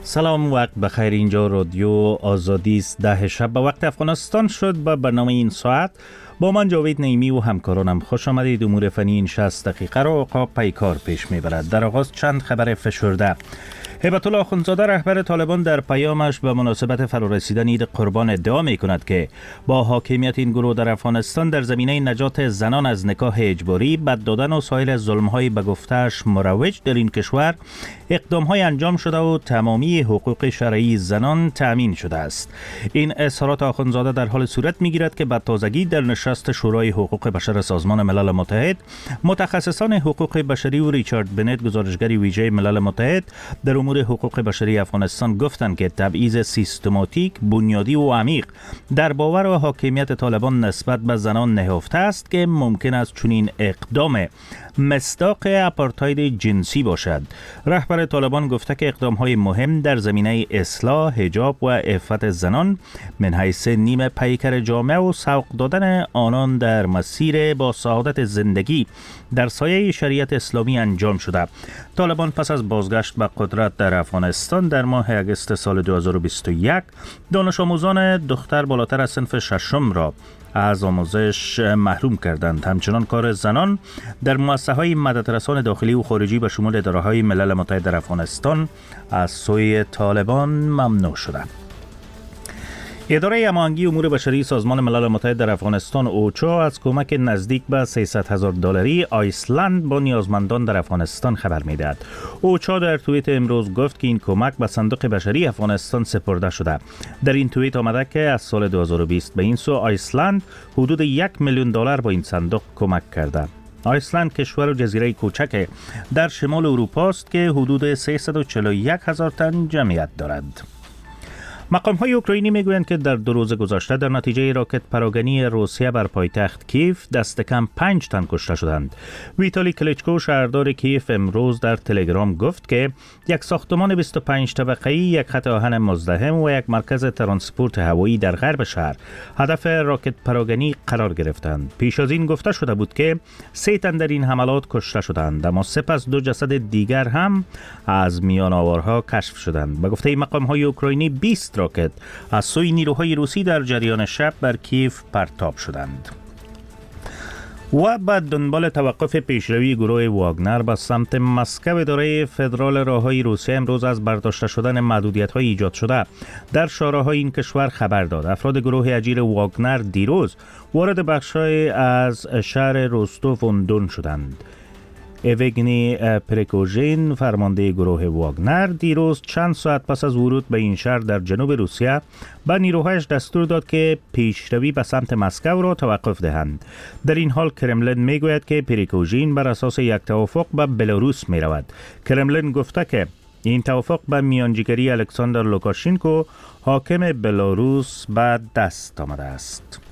سلام، وقت بخیر. اینجا رادیو آزادی است. 10 شب به وقت افغانستان شد. به برنامه این ساعت با من جاوید نعیمی و همکارانم خوش آمدید. امور فنی این 60 دقیقه را عقاب پیکار پیش میبرد. در آغاز چند خبر فشرده. هیبت الله آخوندزاده رهبر طالبان در پیامش به مناسبت فرارسیدن عید قربان ادعا می کند که با حاکمیت این گروه در افغانستان در زمینه نجات زنان از نکاح اجباری، بد دادن و سایر ظلم‌های به گفته‌اش مروج در این کشور اقدام‌های انجام شده و تمامی حقوق شرعی زنان تأمین شده است. این اظهارات آخوندزاده در حال صورت می‌گیرد که به تازگی در نشست شورای حقوق بشر سازمان ملل متحد متخصصان حقوق بشری و ریچارد بنت گزارشگر ویژه ملل متحد در امور حقوق بشری افغانستان گفتند که تبعیض سیستماتیک، بنیادی و عمیق در باور و حاکمیت طالبان نسبت به زنان نهفته است که ممکن است چنین اقدام مصداق آپارتاید جنسی باشد. رهبر طالبان گفته که اقدام‌های مهم در زمینه اصلاح حجاب و عفت زنان من حیث نیم پیکر جامعه و سوق دادن آنان در مسیر با سعادت زندگی در سایه شریعت اسلامی انجام شده. طالبان پس از بازگشت به قدرت در افغانستان در ماه اگست سال 2021 دانش آموزان دختر بالاتر از صنف ششم را از آموزش محروم کردند. همچنان کار زنان در مؤسسه‌های مددرسان داخلی و خارجی به شمول اداره‌های ملل متحد در افغانستان از سوی طالبان ممنوع شده. اداره هماهنگی امور بشری سازمان ملل متحد در افغانستان اوچا از کمک نزدیک به $300,000 آیسلند با نیازمندان در افغانستان خبر می‌دهد. اوچا در توییت امروز گفت که این کمک به صندوق بشری افغانستان سپرده شده. در این توییت آمده که از سال 2020 به این سو آیسلند حدود $1,000,000 با این صندوق کمک کرده. آیسلند کشور و جزیره کوچک در شمال اروپا است که حدود 341,000 تن جمعیت دارد. مقام‌های اوکراینی میگویند که در 2 روز گذشته در نتیجه راکت پراگنی روسیه بر پایتخت کیف دست کم 5 تن کشته شدند. ویتالی کلیچکو شهردار کیف امروز در تلگرام گفت که یک ساختمان 25 طبقه‌ای، یک خط آهن مزدحم و یک مرکز ترانسپورت هوایی در غرب شهر هدف راکت پراگنی قرار گرفتند. پیش از این گفته شده بود که 3 تن در این حملات کشته شدند، اما سپس 2 جسد دیگر هم از میان آورها کشف شدند. به گفته مقام‌های اوکراینی 20 راکت از سوی نیروهای روسی در جریان شب بر کیف پرتاب شدند. و بعد دنبال توقف پیشروی گروه واگنر به سمت مسکو، اداره فدرال راههای روسیه امروز از برداشته شدن محدودیت‌های ایجاد شده در شهرهای این کشور خبر داد. افراد گروه اجیر واگنر دیروز وارد بخش‌های از شهر روستوف اون دون شدند. اوگنی پریگوژین فرمانده گروه واگنر دیروز چند ساعت پس از ورود به این شهر در جنوب روسیه به نیروهایش دستور داد که پیشروی به سمت مسکو را توقف دهند. در این حال کرملین میگوید که پریگوژین بر اساس یک توافق به بلاروس می رود. کرملین گفته که این توافق به میانجیگری الکساندر لوکاشنکو حاکم بلاروس به دست آمده است.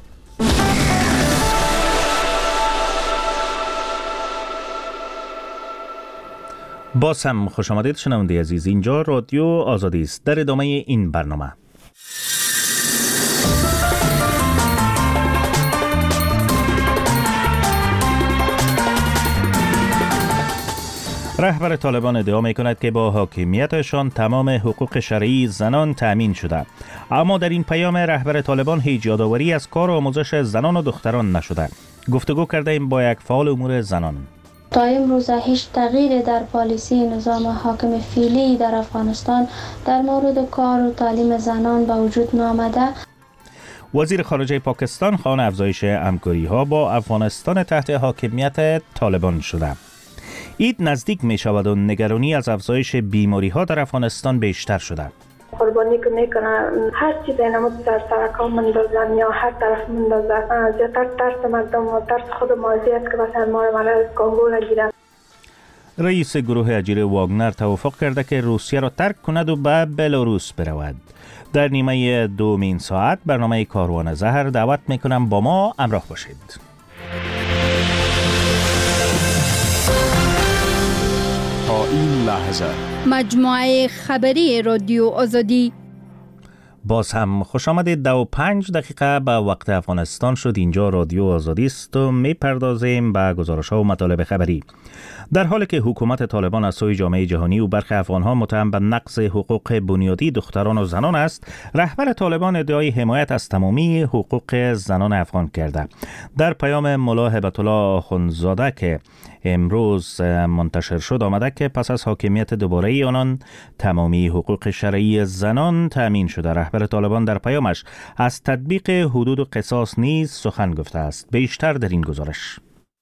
باز هم خوش آمدید شنونده عزیز. اینجا رادیو آزادی است. در ادامه این برنامه رهبر طالبان ادعا می کند که با حاکمیتشان تمام حقوق شرعی زنان تأمین شده، اما در این پیام رهبر طالبان هیچ یادآوری از کار و آموزش زنان و دختران نشده. گفتگو کرده ایم با یک فعال امور زنان. تا امروز هیچ تغییری در پالیسی نظام حاکم فعلی در افغانستان در مورد کار و تعلیم زنان به وجود نآمده. وزیر خارجه پاکستان خواهان افزایش همکاری‌ها با افغانستان تحت حاکمیت طالبان شده. عید نزدیک می شود و نگرانی از افزایش بیماری‌ها در افغانستان بیشتر شده. قربانی که میکنه هر چیز اینمو در سرکا مندازن یا هر طرف مندازن، زیادتر ترس مردم و ترس خود مازیت که مثلا ما رو از کانگو نگیرن. رئیس گروه اجیر واگنر توافق کرده که روسیه را ترک کند و به بلاروس برود. در نیمه دومین ساعت برنامه کاروان زهر دعوت میکنم با ما همراه باشید. تا این لحظه مجموعه خبری رادیو آزادی. باز هم خوش آمدید. 25 به وقت افغانستان شد. اینجا رادیو آزادی است و میپردازیم به گزارش ها و مطالب خبری. در حالی که حکومت طالبان از سوی جامعه جهانی و برخی افغانها متهم به نقض حقوق بنیادی دختران و زنان است، رهبر طالبان ادعای حمایت از تمامی حقوق زنان افغان کرده. در پیام ملا هبت الله آخوندزاده که امروز منتشر شد آمده که پس از حاکمیت دوباره آنان تمامی حقوق شرعی زنان تامین شده. رهبر طالبان در پیامش از تطبیق حدود و قصاص نیز سخن گفته است. بیشتر در این گزارش.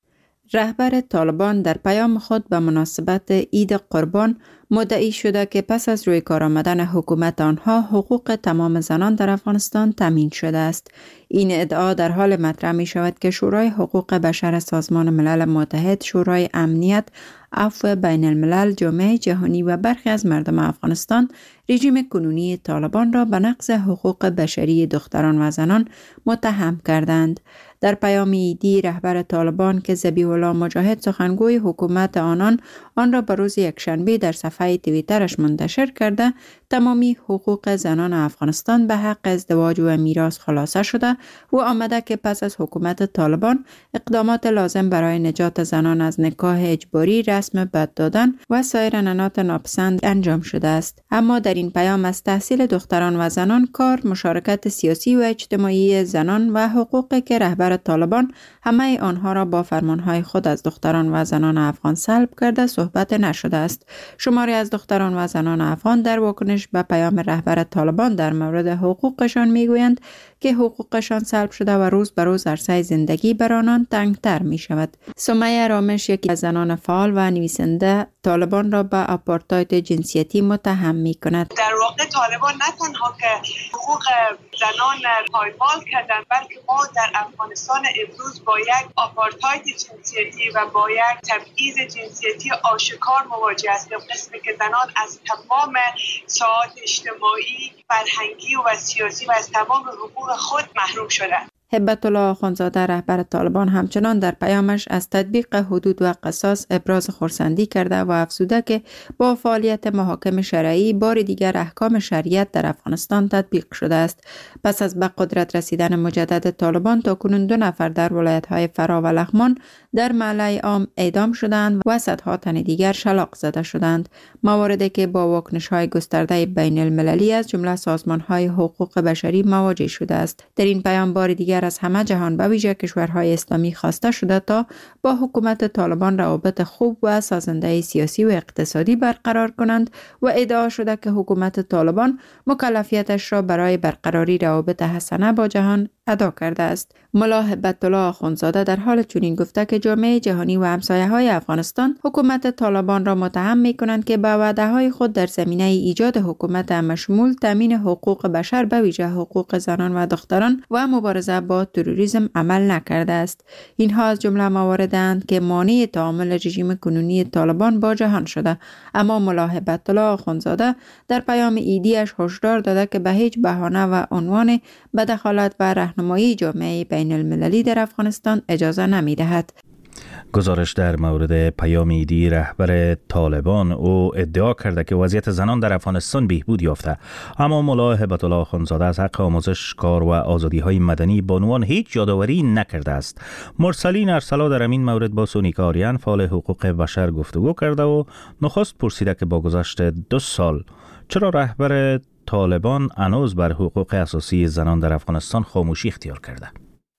رهبر طالبان در پیام خود به مناسبت عید قربان مدعی شده که پس از روی کار آمدن حکومت آنها حقوق تمام زنان در افغانستان تامین شده است. این ادعا در حال مطرح می شود که شورای حقوق بشر سازمان ملل متحد، شورای امنیت، عفو بین الملل، جامعه جهانی و برخی از مردم افغانستان رژیم کنونی طالبان را به نقض حقوق بشری دختران و زنان متهم کردند. در پیام عیدی رهبر طالبان که ذبیح الله مجاهد سخنگوی حکومت آن را به روز یکشنبه در صفحه توییترش منتشر کرده، تمامی حقوق زنان افغانستان به حق ازدواج و میراث خلاصه شده و آمده که پس از حکومت طالبان اقدامات لازم برای نجات زنان از نکاح اجباری، رسم بد دادن و سایر عنعنات ناپسند انجام شده است. اما در این پیام از تحصیل دختران و زنان، کار، مشارکت سیاسی و اجتماعی زنان و حقوقی که رهبر طالبان همه آنها را با فرمانهای خود از دختران و زنان افغان سلب کرده صحبت نشده است. شماری از دختران و زنان افغان در واکنش به پیام رهبر طالبان در مورد حقوقشان میگویند که حقوقشان سلب شده و روز به روز عرصه زندگی بر آنان تنگتر می شود. سمیه رامش، یکی از زنان فعال و نویسنده، طالبان را به آپارتاید جنسیتی متهم می کند. در واقع طالبان نه تنها که حقوق زنان پایمال کردن، بلکه ما در افغانستان امروز با یک آپارتاید جنسیتی و با یک تبعیض جنسیتی آشکار مواجه هستیم، قسمی که زنان از تمام ساعات اجتماعی، فرهنگی و سیاسی و از تمام حقوق خود محروم شدند. هبت الله آخوندزاده رهبر طالبان همچنان در پیامش از تطبیق حدود و قصاص ابراز خرسندی کرده و افزوده که با فعالیت محاکم شرعی بار دیگر احکام شریعت در افغانستان تطبیق شده است. پس از به قدرت رسیدن مجدد طالبان تاکنون 2 نفر در ولایت‌های فرا و لغمان در معلی عام اعدام شدند و صدها تن دیگر شلاق زده شدند. مواردی که با واکنش‌های گسترده بین المللی از جمله سازمان‌های حقوق بشری مواجه شده است. در این پیام بار دیگر از همه جهان به ویژه کشورهای اسلامی خواسته شده تا با حکومت طالبان روابط خوب و سازنده سیاسی و اقتصادی برقرار کنند و ادعا شده که حکومت طالبان مکلفیتش را برای برقراری روابط حسنه با جهان ادا کرده است. ملا هبت الله آخوندزاده در حال چنین گفته که جامعه جهانی و همسایه‌های افغانستان حکومت طالبان را متهم می‌کنند که به وعده‌های خود در زمینه ایجاد حکومت همشمول، تامین حقوق بشر به ویژه حقوق زنان و دختران و مبارزه با تروریسم عمل نکرده است. اینها از جمله مواردند که مانع تعامل رژیم کنونی طالبان با جهان شده. اما ملا هبت الله آخوندزاده در پیام عیدیش هشدار داده که به هیچ بهانه و عنوان به دخالت و راهنمایی جامعه بین المللی در افغانستان اجازه نمی‌دهد. گزارش در مورد پیام عیدی رهبر طالبان او ادعا کرده که وضعیت زنان در افغانستان بهبود یافته، اما ملا هبت الله آخوندزاده از حق آموزش، کار و آزادی‌های مدنی بانوان هیچ یادآوری نکرده است. مرسلین ارسلا در این مورد با سونیکا آریان فعال حقوق بشر گفتگو کرده و نخست پرسیده که با گذشت 2 سال چرا رهبر طالبان هنوز بر حقوق اساسی زنان در افغانستان خاموشی اختیار کرده.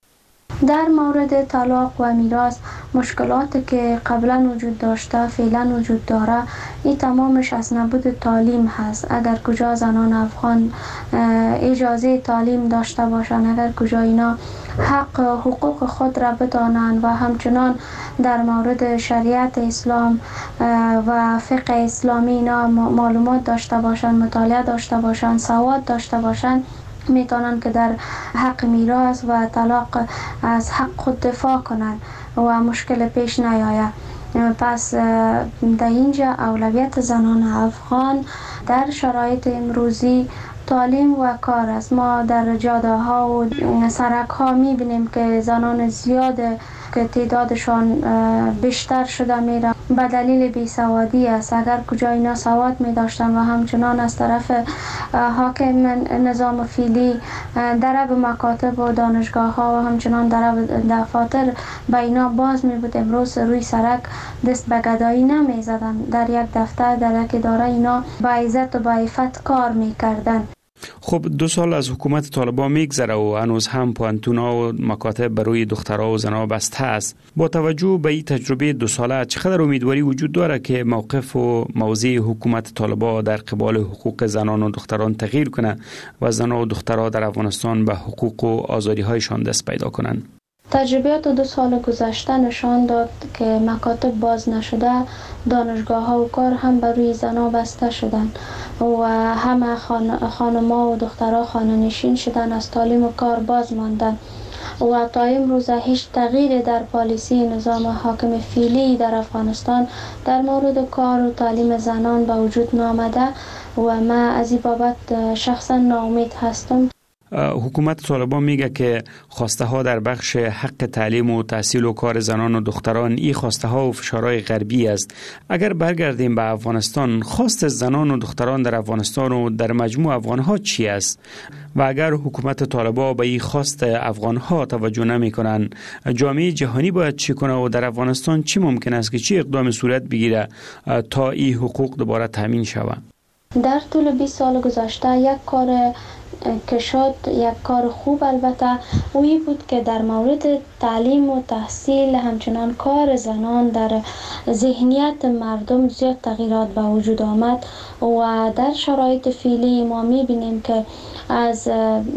در مورد طلاق و میراث مشکلاتی که قبلا وجود داشته فعلا وجود داره، این تمامش از نبود تعلیم هست. اگر کجا زنان افغان اجازه تعلیم داشته باشند، اگر کجا اینا حقوق خود را بدانند و همچنان در مورد شریعت اسلام و فقه اسلامی اینا معلومات داشته باشند، مطالعه داشته باشند، سواد داشته باشند، میتونن که در حق میراث و طلاق از حق خود دفاع کنند و مشکل پیش نیاید. پس در اینجا اولویت زنان افغان در شرایط امروزی تعلیم و کار است. ما در جاده ها و سرک ها میبینیم که زنان زیاد که تعدادشان بیشتر شده میره به دلیل بیسوادی است. اگر کجا اینا سواد می داشتن و همچنان از طرف حاکم نظام فعلی در مکاتب و دانشگاه ها و همچنان در دفاتر به اینا باز می بود، امروز روی سرک دست به گدایی نمی زدن. در یک دفتر، در یک اداره اینا با عزت و با عفت کار می کردن. خب 2 سال از حکومت طالبان میگذره و هنوز هم پوانتونا و مکاتب برای دخترها و زنها بسته است. با توجه به این تجربه 2 ساله چقدر امیدواری وجود داره که موقف و موضع حکومت طالبان در قبال حقوق زنان و دختران تغییر کنه و زنها و دخترها در افغانستان به حقوق و آزادی هایشان دست پیدا کنند؟ تجربیات 2 سال گذشته نشان داد که مکاتب باز نشده، دانشگاه ها و کار هم بر روی زنها بسته شدن و همه خانم‌ها و دخترها خانه نشین شدن، از تعلیم و کار باز ماندن و تا امروز هیچ تغییر در پالیسی نظام حاکم فعلی در افغانستان در مورد کار و تعلیم زنان به وجود نآمده و من از این بابت شخصا ناامید هستم. حکومت طالبان میگه که خواسته ها در بخش حق تعلیم و تحصیل و کار زنان و دختران این خواسته ها و فشارهای غربی است. اگر برگردیم به افغانستان، خواست زنان و دختران در افغانستان و در مجموع افغان ها چی است؟ و اگر حکومت طالبان به این خواست افغان ها توجه نمی کنند، جامعه جهانی باید چی کنه و در افغانستان چی ممکن است که چی اقدام صورت بگیره تا این حقوق دوباره تامین شود؟ در طول 20 سال گذشته یک کار که شد، یک کار خوب البته، اویی بود که در مورد تعلیم و تحصیل همچنان کار زنان در ذهنیت مردم زیاد تغییرات به وجود آمد و در شرایط فعلی ما می‌بینیم که از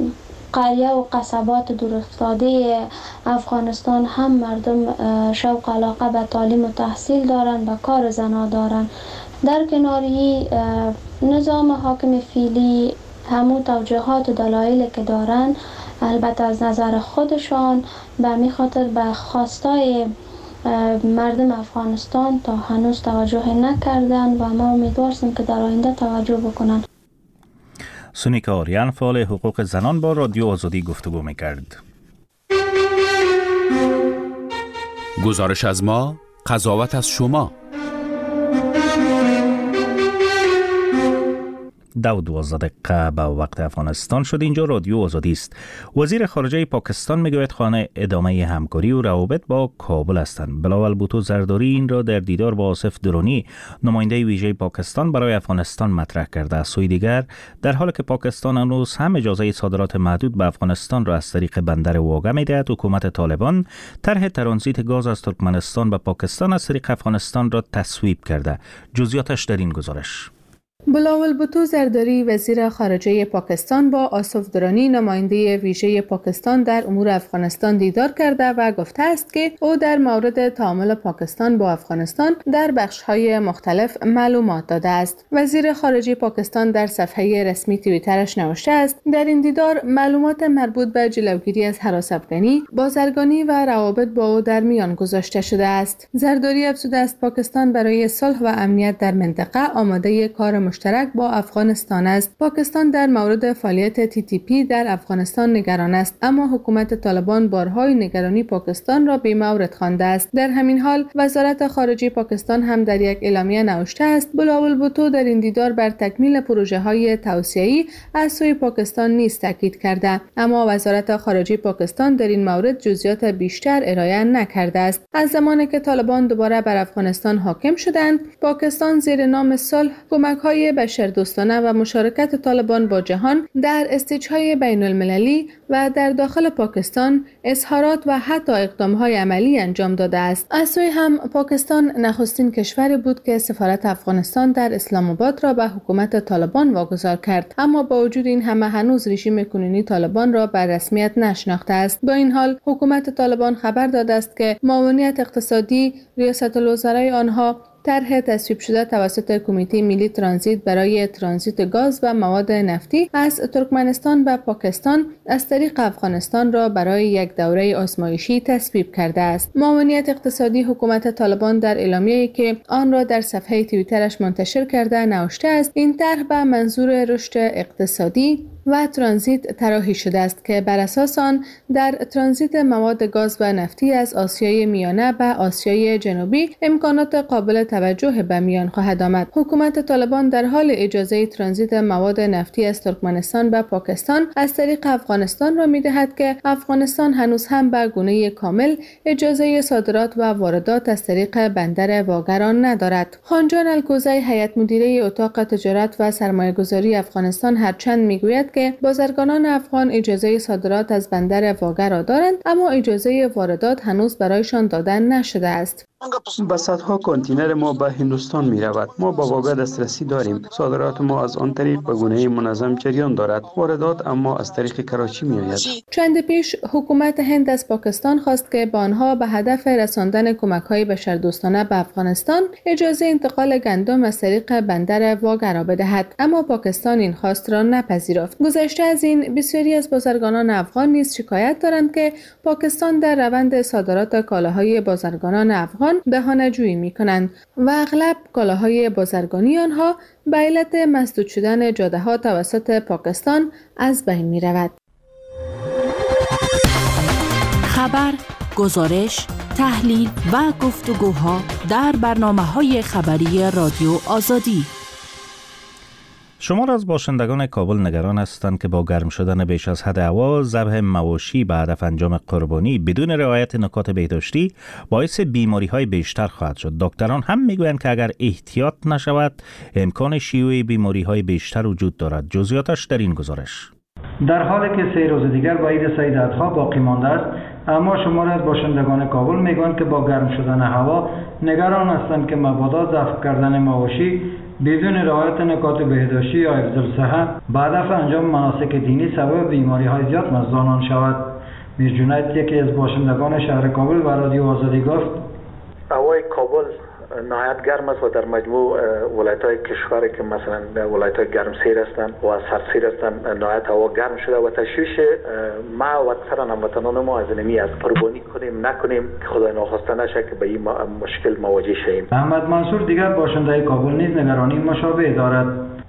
قریه و قصبات دورافتاده افغانستان هم مردم شوق علاقه به تعلیم و تحصیل دارند، به کار زنان دارند. در کناری نظام حاکم فعلی همون توجهات و دلایلی که دارن، البته از نظر خودشان به می خاطر به خواستای مردم افغانستان تا هنوز توجه نکردن و ما امیدواریم که در آینده توجه بکنن. سونیکا آریان، فعال حقوق زنان، با رادیو آزادی گفتگو می‌کرد. گزارش از ما، قضاوت از شما. 12 به وقت افغانستان شد. اینجا رادیو آزادی است. وزیر خارجه پاکستان میگوید خواهان ادامه همکاری و روابط با کابل هستند. بلاول بوتو زرداری این را در دیدار با آصف درونی، نماینده ویژه پاکستان برای افغانستان مطرح کرده. از سوی دیگر، در حالی که پاکستان هنوز هم اجازه صادرات محدود به افغانستان را از طریق بندر واگه میدهد، حکومت طالبان طرح ترانزیت گاز از ترکمنستان به پاکستان از طریق افغانستان را تصویب کرده. جزئیاتش در این گزارش. بلاول بوتو زرداری، وزیر خارجه پاکستان، با آصف درانی، نماینده ویژه پاکستان در امور افغانستان دیدار کرده و گفته است که او در مورد تعامل پاکستان با افغانستان در بخش‌های مختلف معلومات داده است. وزیر خارجه پاکستان در صفحه رسمی توییترش نوشته است: در این دیدار معلومات مربوط به جلوگیری از هراس افغانی، بازرگانی و روابط با او در میان گذاشته شده است. زرداری افزوده است پاکستان برای صلح و امنیت در منطقه آماده کار مشترک با افغانستان است. پاکستان در مورد فعالیت TTP در افغانستان نگران است، اما حکومت طالبان بارهای نگرانی پاکستان را بی مورد خوانده است. در همین حال وزارت خارجه پاکستان هم در یک اعلامیه نوشته است: بلاول بوتو در این دیدار بر تکمیل پروژه‌های توسعه‌ای از سوی پاکستان نیز تاکید کرده، اما وزارت خارجه پاکستان در این مورد جزئیات بیشتر ارائه نکرده است. از زمانی که طالبان دوباره بر افغانستان حاکم شدند، پاکستان زیر نام صلح کمک‌های بشردوستانه و مشارکت طالبان با جهان در استیج‌های بین‌المللی و در داخل پاکستان اظهارات و حتی اقدام‌های عملی انجام داده است. از سوی هم پاکستان نخستین کشوری بود که سفارت افغانستان در اسلام آباد را به حکومت طالبان واگذار کرد، اما با وجود این همه هنوز رژیم کنونی طالبان را به رسمیت نشناخته است. با این حال حکومت طالبان خبر داده است که معاونیت اقتصادی ریاست الوزرای آنها طرح تصویب شده توسط کمیته ملی ترانزیت برای ترانزیت گاز و مواد نفتی از ترکمنستان به پاکستان از طریق افغانستان را برای یک دوره آزمایشی تصویب کرده است. معاونیت اقتصادی حکومت طالبان در اعلامیه‌ای که آن را در صفحه توییترش منتشر کرده نوشته است: این طرح به منظور رشد اقتصادی و ترانزیت طراحی شده است که بر اساس آن در ترانزیت مواد گاز و نفتی از آسیای میانه به آسیای جنوبی امکانات قابل توجه به میان خواهد آمد. حکومت طالبان در حال اجازه ترانزیت مواد نفتی از ترکمنستان به پاکستان از طریق افغانستان را می‌دهد که افغانستان هنوز هم به گونه کامل اجازه صادرات و واردات از طریق بندر واگران ندارد. خانجان الکوزی هیئت مدیره اتاق تجارت و سرمایه‌گذاری افغانستان هرچند میگوید که بازرگانان افغان اجازه صادرات از بندر واگر را دارند اما اجازه واردات هنوز برایشان داده نشده است. به صدها کانتینر ما به هندوستان می رود. ما با واگه دسترسی داریم. صادرات ما از آن طریق به گونه منظم جریان دارد. واردات اما از طریق کراچی می آید. چند پیش حکومت هند از پاکستان خواست که به آنها به هدف رساندن کمک‌های بشردوستانه به افغانستان اجازه انتقال گندم از طریق بندر واگر را بدهد، اما پاکستان این خواست را نپذیرفت. گذشته از این بسیاری از بازرگانان افغان نیز شکایت دارند که پاکستان در روند صادرات کالاهای بازرگانان افغان بهانه‌جویی می‌کنند و اغلب کالاهای بازرگانی آنها به علت مسدود شدن جاده‌ها توسط پاکستان از بین می‌رود. خبر، گزارش، تحلیل و گفتگوها در برنامه‌های خبری رادیو آزادی. شمار از باشندگان کابل نگران هستند که با گرم شدن بیش از حد هوا ذبح مواشی به هدف انجام قربانی بدون رعایت نکات بهداشتی باعث بیماری‌های بیشتر خواهد شد. دکتران هم میگویند که اگر احتیاط نشود امکان شیوع بیماری‌های بیشتر وجود دارد. جزئیاتش در این گزارش. در حالی که 3 روز دیگر با عید سید اضحی باقی مانده است، اما شمار از باشندگان کابل میگویند که با گرم شدن هوا نگران هستند که مبادا ذبح کردن مواشی بدون رعایت نکات بهداشتی یا حفظ الصحه به هدف انجام مناسک دینی سبب بیماری‌های زیاد نزد آنان شود. میر جنید یکی از باشندگان شهر کابل و رادیو آزادی گفت: هوای کابل نهایت گرم است و در مجموع ولایت‌های کشور که مثلا ولایت‌های گرمسیر هستند و سردسیر هستند نهایت هوا گرم شده و تشویش ما و اکثر هموطنان ما از نمی است قربانی کنیم نکنیم که خدای ناخواسته نشه که به این مشکل مواجه شویم. احمد منصور دیگر باشنده کابل نیز نگرانی مشابه دارد.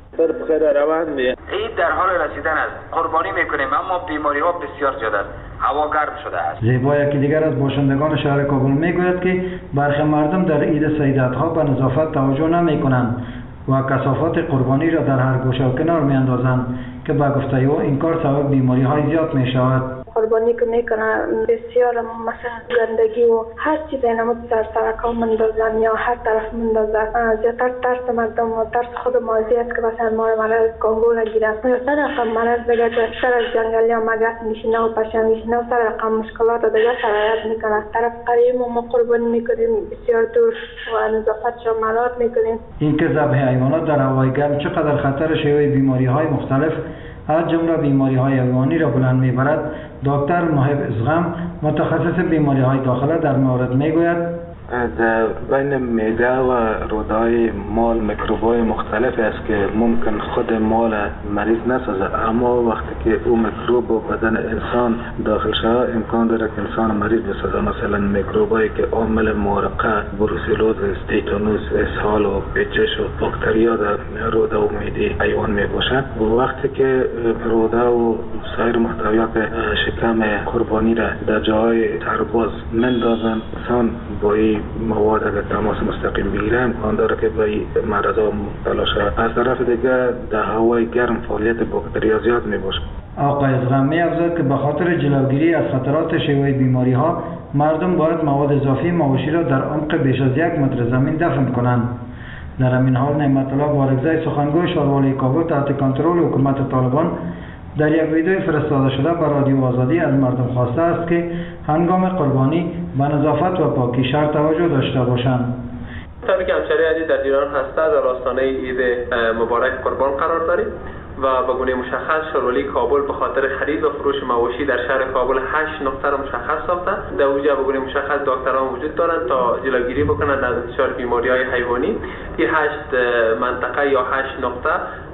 بخیر روان می عید در حال رسیدن است. قربانی میکنیم اما بیماری ها بسیار زیاد است. هوا گرم شده است. زیبا یکی دیگر از باشندگان شهر کابل میگوید که برخی مردم در عید سید اضحی به نظافت توجه نمیکنند و کثافات قربانی را در هر گوشه و کنار میاندازند که به گفته او این کار سبب بیماری های زیاد می شود. قربانی که میکنن بسیار مثلا گندگی و هر چیز اینمو سرکا مندازن یا هر طرف مندازن. زیادتر ترس مردم و ترس خود مازی است که مثلا ما مرض کنگو نگیرن یا سر رقم مرض دیگه که سر از جنگل یا مگس میشینه و پشن میشینه و سر رقم مشکلات دیگه سرایت میکنن. طرف قریب و ما قربانی میکنیم بسیار دور و نظافت شمالات میکنیم. این که ذبح حیوانات در هوای گرم چقدر خطر شیوع بیماری های مختلف از جمله بیماری‌های حیوانی را بلند می‌برد. دکتر محب ازغم متخصص بیماری‌های داخله در مورد می‌گوید: در بین معده و رودهای مال میکروب‌های مختلف است که ممکن خود مال مریض نسازد، اما وقتی که او میکروب به بدن انسان داخل شود امکان داره که انسان مریض بسازد. مثلا میکروبایی که عامل مورقه، بروسلوز، تیتانوس، اسهال و پیچش و باکتریا در روده و معده حیوان میباشند. وقتی که روده و سایر محتویات شکم قربانی را در جای ترباز مندازند، انسان با مواد اگر تماس مستقیم بگیره امکان داره که به مرضا مبتلا شود. از طرف دیگه در هوای گرم فعالیت باکتریا زیاد می باشه. آقای ازغم می افزود که به خاطر جلوگیری از خطرات شیوع بیماری ها مردم باید مواد اضافی مواشی را در عمق بیش از 1 متر زمین دفن کنند. در همین حال نعمت الله بارگزی سخنگوی شاروالی کابل تحت کنترل حکومت طالبان در یک ویدیو فرستاده شده به رادیو آزادی از مردم خواسته است که هنگام قربانی به نظافت و پاکی شهر توجه داشته باشند. طوری که همچنین عزیز در ایران هسته در آستانه عید مبارک قربان قرار داریم و به گونه مشخص شاروالی کابل به خاطر خرید و فروش مواشی در شهر کابل 8 نقطه را مشخص ساختند. در اونجا به گونه مشخص دکتران وجود دارند تا جلوگیری بکنند از انتشار بیماری‌های حیوانی. این 8 منطقه یا 8 نقطه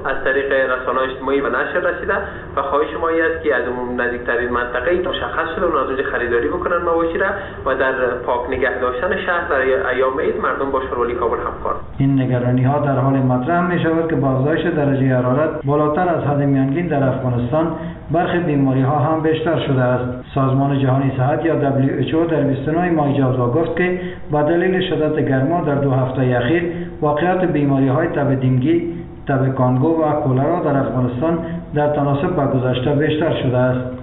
از طریق رسانه‌های اجتماعی به نشر رسیده و خواهش ما است که از نزدیکترین منطقه مشخص شده اون از اونجا خریداری بکنن مواشی را و در پاک نگه داشتن شهر در ایام عید مردم با شهروالی کابل همکار. این نگرانی ها در حال مطرح می شود که با افزایش درجه حرارت بالاتر از حد میانگین در افغانستان برخی بیماری ها هم بیشتر شده است. سازمان جهانی صحت یا WHO در 29 ماه جوزا گفت که با دلیل شدت گرما در 2 هفته اخیر واقعات بیماری های تب دنگی، تب کانگو و کولرا در افغانستان در تناسب با گذشته بیشتر شده است.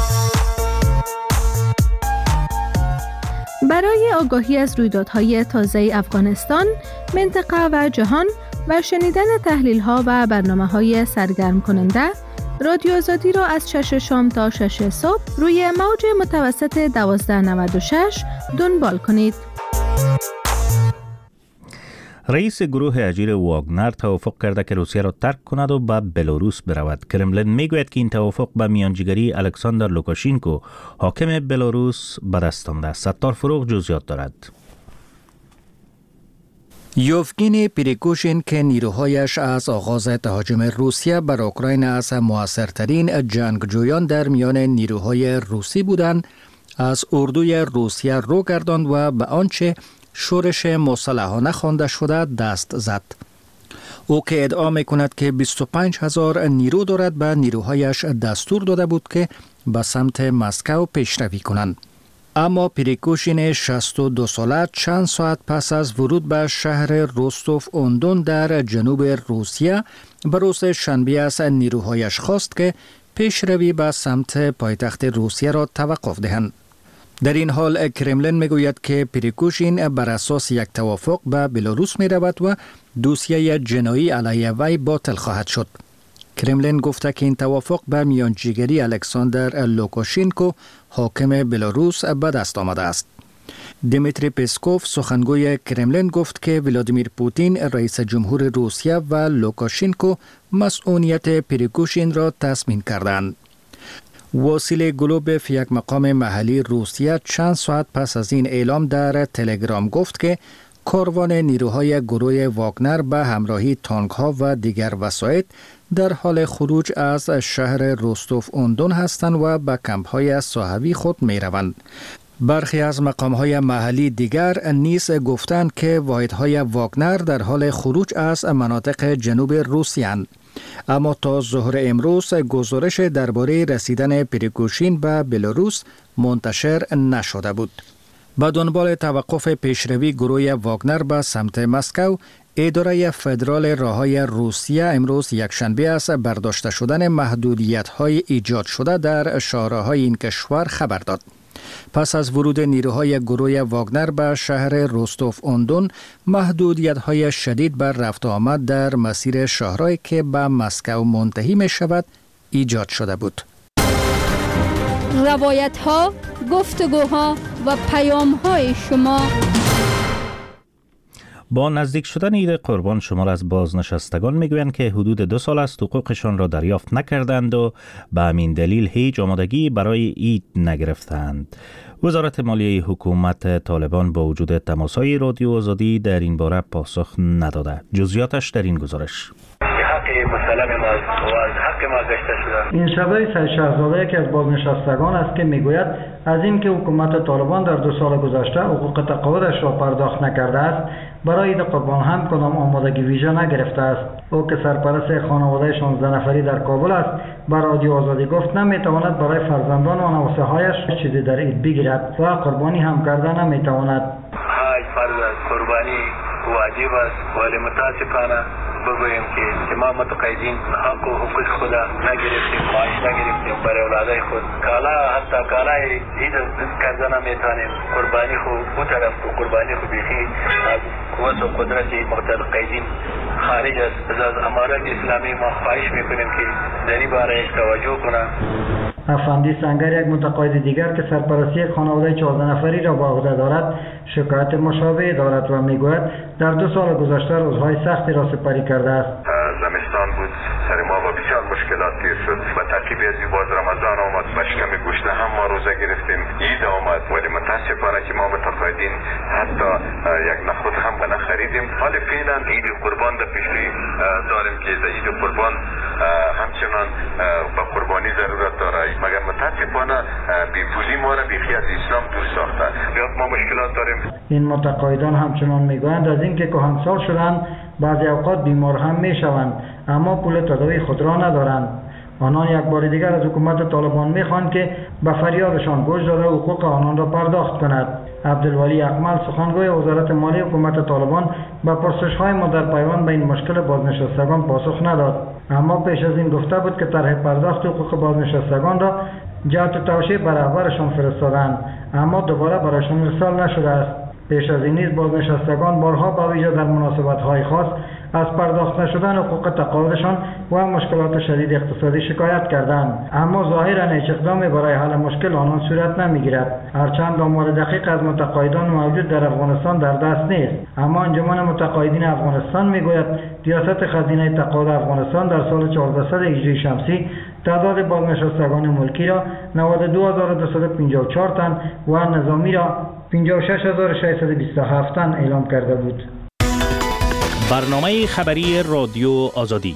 برای آگاهی از رویدادهای تازه افغانستان، منطقه و جهان و شنیدن تحلیل‌ها و برنامه‌های سرگرم کننده، رادیو آزادی را از 6 شام تا 6 صبح روی موج متوسط 1296 دنبال کنید. رئیس گروه اجیر واگنر توافق کرده که روسیه را ترک کند و به بلاروس برود. کرملین میگوید که این توافق به میانجیگری الکساندر لوکاشینکو حاکم بلاروس به دست آمده است. ستار فروغ جزئیات دارد. یوفگینی پریگوژین که نیروهایش از آغاز تهاجم روسیه بر اوکراین از موثرترین جنگجویان در میان نیروهای روسی بودند، از اردوی روسیه رو گرداند و به آنچه شورش مسلحانه خوانده شده دست زد. او که ادعا می‌کند که 25,000 نیرو دارد، به نیروهایش دستور داده بود که به سمت مسکو پیشروی کنند. اما پریگوژین 62 ساله چند ساعت پس از ورود به شهر روستوف اون در جنوب روسیه به روز شنبه از نیروهایش خواست که پیشروی به سمت پایتخت روسیه را توقف دهند. در این حال کرملین میگوید که پریگوژین بر اساس یک توافق به بلاروس می رود و دوسیه جنایی علیه وی باطل خواهد شد. کرملین گفته که این توافق به میانجیگری الکساندر لوکاشینکو حاکم بلاروس به دست آمده است. دیمیتری پسکوف سخنگوی کرملین گفت که ولادیمیر پوتین رئیس جمهور روسیه و لوکاشینکو مسئولیت پریگوژین را تضمین کردند. واسیل گلوبف یک مقام محلی روسیه چند ساعت پس از این اعلام در تلگرام گفت که کاروان نیروهای گروه واگنر به همراهی تانک‌ها و دیگر وسایط در حال خروج از شهر روستوف اون هستند و به کمپ‌های صحوی خود می‌روند. برخی از مقام‌های محلی دیگر نیز گفتند که واحدهای واگنر در حال خروج از مناطق جنوب روسیه اند. اما تا ظهر امروز گزارش درباره رسیدن پریگوژین به بلاروس منتشر نشده بود. به دنبال توقف پیشروی گروه واگنر به سمت مسکو، اداره فدرال راههای روسیه امروز یکشنبه از برداشته شدن محدودیت‌های ایجاد شده در شهرهای این کشور خبر داد. پس از ورود نیروهای گروه واگنر به شهر روستوف اون، محدودیت‌های شدید بر رفت و آمد در مسیر شهرهایی که به مسکو منتهی می شود ایجاد شده بود. روایت‌ها، گفتگوها و پیام‌های شما. با نزدیک شدن عید قربان شمار از بازنشستگان میگویند که حدود 2 سال است حقوقشان را دریافت نکردند و به همین دلیل هیچ آمادگی برای عید نگرفتند. وزارت مالیه حکومت طالبان با وجود تماس‌های رادیو آزادی در این باره پاسخ نداده. جزئیاتش در این گزارش. این شبه سید شهزاده یکی از بازنشستگان است که میگوید از اینکه حکومت طالبان در 2 سال گذشته حقوق تقاعدش را پرداخت نکرده است، برای عید قربان هم کدام آمادگی ویژه نگرفته است. او که سرپرست خانواده 16 نفری در کابل است، به رادیو آزادی گفت نمیتواند برای فرزندان و نواسه‌هایش چیزی در عید بگیرد و قربانی هم کرده نمیتواند. های فرض قربانی واجب است ولی متاسفانه بگویم که ما متقاعدین حق و حقوق خود نگرفتیم، معاش نگرفتیم برای اولادای خود. کالا حتی کالای عید کرده نمیتونیم. قربانی خود او طرف کو قربانی خود بیخی از قوت و قدرت متقاعدین خارج است. از امارت اسلامی ما خواهش میکنیم که در این باره توجه کنه. افندی سنگر یک متقاعد دیگر که سرپرستی خانواده 14 نفری را به عهده دارد شکایت مشابه دارد و میگوید در 2 سال گذشته روزهای سختی را سپری کرده است. زمستان بود، سر ما با بسیار مشکلات پیر شد و ترکیب از باز رمضان رمضان آمد به شکم گوشت هم ما روزه گرفتیم، عید آمد، ولی متاسفانه که ما متقاعدین حتی یک نخود هم نخریدیم. حالا فعلا عید قربان در پیش داریم که در عید قربان همچنان به قربانی ضرورت داره، مگر متاسفانه بیپولی ما را بیخی از اسلام دور ساخته. بیاد ما مشکلات داریم. این متقاعدان همچنان میگویند از اینکه کهنسال شدند بعضی اوقات بیمار هم میشوند اما پول تداوی خود را ندارند. آنان یک بار دیگر از حکومت طالبان میخواهند که به فریادشان گوش داده حقوق آنان را پرداخت کند. عبدالولی اکمل سخنگوی وزارت مالی حکومت طالبان به پرسش‌های ما در پیوند به این مشکل بازنشستگان پاسخ نداد، اما پیش از این گفته بود که طرح پرداخت حقوق بازنشستگان را جهت توشیح به رهبرشان فرستادند اما دوباره برایشان ارسال نشده است. پیش از این نیز بازنشستگان بارها به ویژه در مناسبت‌های خاص از پرداخت نشدن حقوق تقاعدشان و مشکلات شدید اقتصادی شکایت کردند، اما ظاهراً هیچ اقدامی برای حل مشکل آنان صورت نمیگیرد. هرچند آمار دقیق از متقاعدان موجود در افغانستان در دست نیست، اما انجمن متقاعدین افغانستان میگوید ریاست خزینه تقاعد افغانستان در سال 1400 هجری شمسی تعداد بازنشستگان ملکی را 92254 تن و نظامی را 56627 تن اعلام کرده بود. برنامه خبری رادیو آزادی.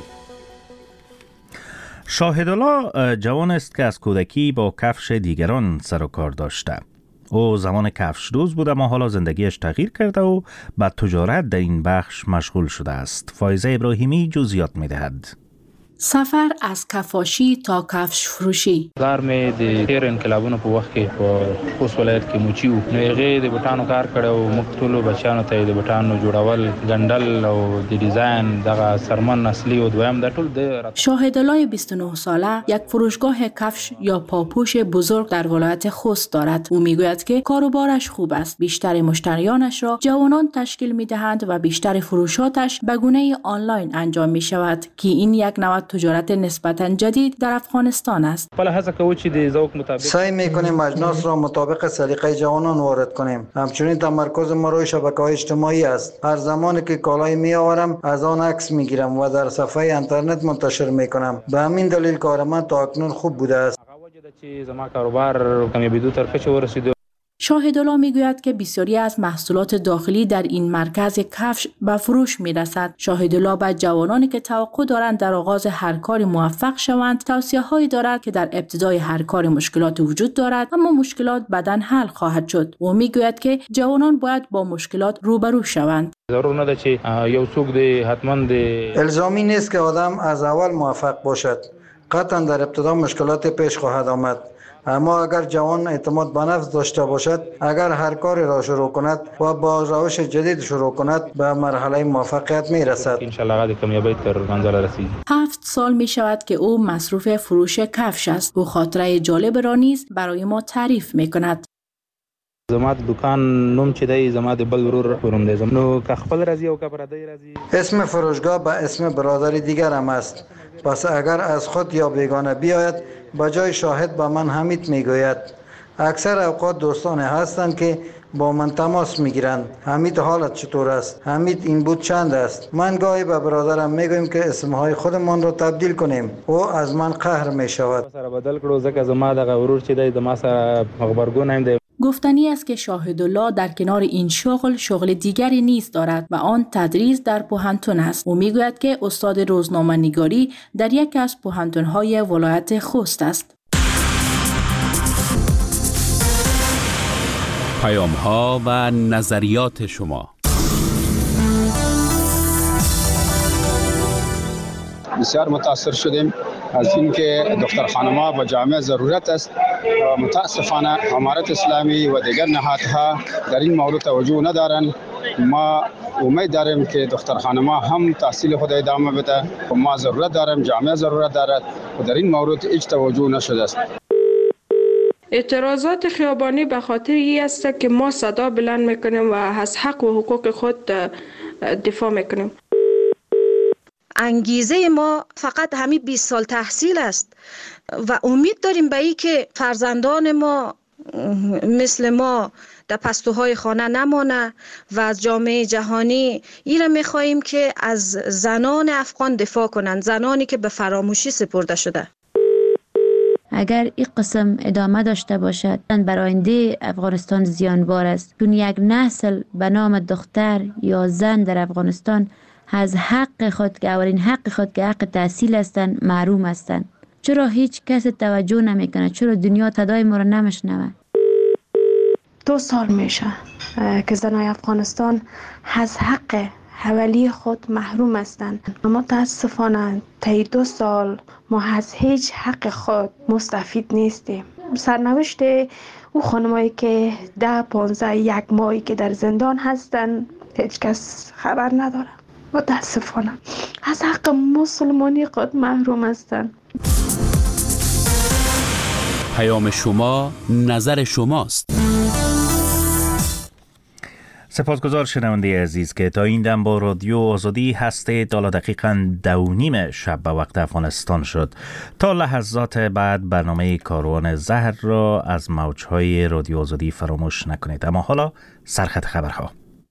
شاهدالله جوان است که از کودکی با کفش دیگران سر و کار داشته. او زمان کفش دوز بوده اما حالا زندگیش تغییر کرده و به تجارت در این بخش مشغول شده است. فایزه ابراهیمی جزئیات می‌دهد. سفر از کفاشی تا کفش فروشی. کار مې د تیر انقلابونو په وخت کې په خوست ولایت کې موچی وو، نو هغه د بوټانو کار کړو او موږ ټول بچانو ته د بوټانو جوړول، ګنډل او د ډیزاین دغه سرمن اصلي او دویم د ټول د شاهدالله 29 ساله یک فروشگاه کفش یا پاپوش بزرگ در ولایت خوست دارد. او میگوید که کاروبارش خوب است. بیشتر مشتریانش را جوانان تشکیل میدهند و بیشتر فروشاتش به گونه آنلاین انجام می شود که این یک نوع تجارت نسبتاً جدید در افغانستان است. سعی میکنیم اجناس را مطابق سلیقه جوانان وارد کنیم. همچنین تمرکز ما روی شبکه‌های اجتماعی است. هر زمانی که کالای میآورم از آن عکس میگیرم و در صفحه اینترنت منتشر میکنم. به همین دلیل کار من تا اکنون خوب بوده است. شاهدالله میگوید که بسیاری از محصولات داخلی در این مرکز کفش به فروش میرسد. شاهدالله به جوانانی که توقع دارند در آغاز هر کاری موفق شوند توصیه‌هایی دارد که در ابتدای هر کار مشکلات وجود دارد اما مشکلات بعداً حل خواهد شد. او میگوید که جوانان باید با مشکلات روبرو شوند. الزامی نیست که آدم از اول موفق باشد. قطعاً در ابتدا مشکلات پیش خواهد آمد، اما اگر جوان اعتماد به نفس داشته باشد، اگر هر کاری را شروع کند و با روش جدید شروع کند به مرحله موفقیت می رسد. 7 سال می شود که او مصروف فروش کفش است. او خاطره جالب را نیز برای ما تعریف می کند. زما د دکان نوم چې دی زما د بل ورور ورم دی، نو که خپل راځي او که پردی راځي. اسم فروشگاه به اسم برادری دیگر هم است. پس اگر از خود یا بیگانه بیاید به جای شاهد به من حمید میگوید. اکثر اوقات دوستانه هستند که با من تماس میگیرند. حمید حالت چطور است؟ حمید این بود چند است؟ من گاهی به برادرم میگویم که اسمهای خودمان را تبدیل کنیم. او از من قهر میشود. سره بدل کړو ځکه زما دغه ورور چې دی د ما سره خبرګون هم دی. گفتنی است که شاهدالله در کنار این شغل دیگری نیز دارد و آن تدریس در پوهنتون است. او میگوید که استاد روزنامه نگاری در یکی از پوهنتون‌های ولایت خوست است. پیام‌ها و نظریات شما. بسیار متاثر شدیم از اینکه دختر خانم‌ها به جامعه ضرورت است. متاسفانه امارت اسلامی و دیگر نهادها در این مورد توجه ندارند. ما امید داریم که دختر خانم‌ها هم تحصیل خود ادامه بده. ما ضرورت داریم، جامعه ضرورت دارد و در این مورد هیچ توجه نشده است. اعتراضات خیابانی به خاطر این است که ما صدا بلند میکنیم و از حق و حقوق خود دفاع میکنیم. انگیزه ما فقط همین 20 سال تحصیل است و امید داریم به این که فرزندان ما مثل ما در پستوهای خانه نمانه و از جامعه جهانی ایره میخواهیم که از زنان افغان دفاع کنند، زنانی که به فراموشی سپرده شده. اگر این قسم ادامه داشته باشد بر آینده افغانستان زیانبار است، چون یک نسل به نام دختر یا زن در افغانستان از حق خود که اولین حق خود که حق تحصیل هستند محروم هستند. چرا هیچ کس توجه نمیکنه؟ چرا دنیا صدای ما را نمیشنوه؟ 2 سال میشه که زنای افغانستان از حق حوالی خود محروم هستند. متاسفانه طی 2 سال ما از هیچ حق خود مستفید نیستیم. سرنوشت او خانمایی که 10-15 یک ماهی که در زندان هستند هیچ کس خبر نداره. متاسفانه از حق مسلمانی خود محروم هستند. پیام شما، نظر شماست. سپاسگزار شنونده عزیز که تا این دم با رادیو آزادی هستید. حالا دقیقاً 2:30 شب به وقت افغانستان شد. تا لحظات بعد برنامه کاروان زهر را از موجهای رادیو آزادی فراموش نکنید. اما حالا سرخط خبرها.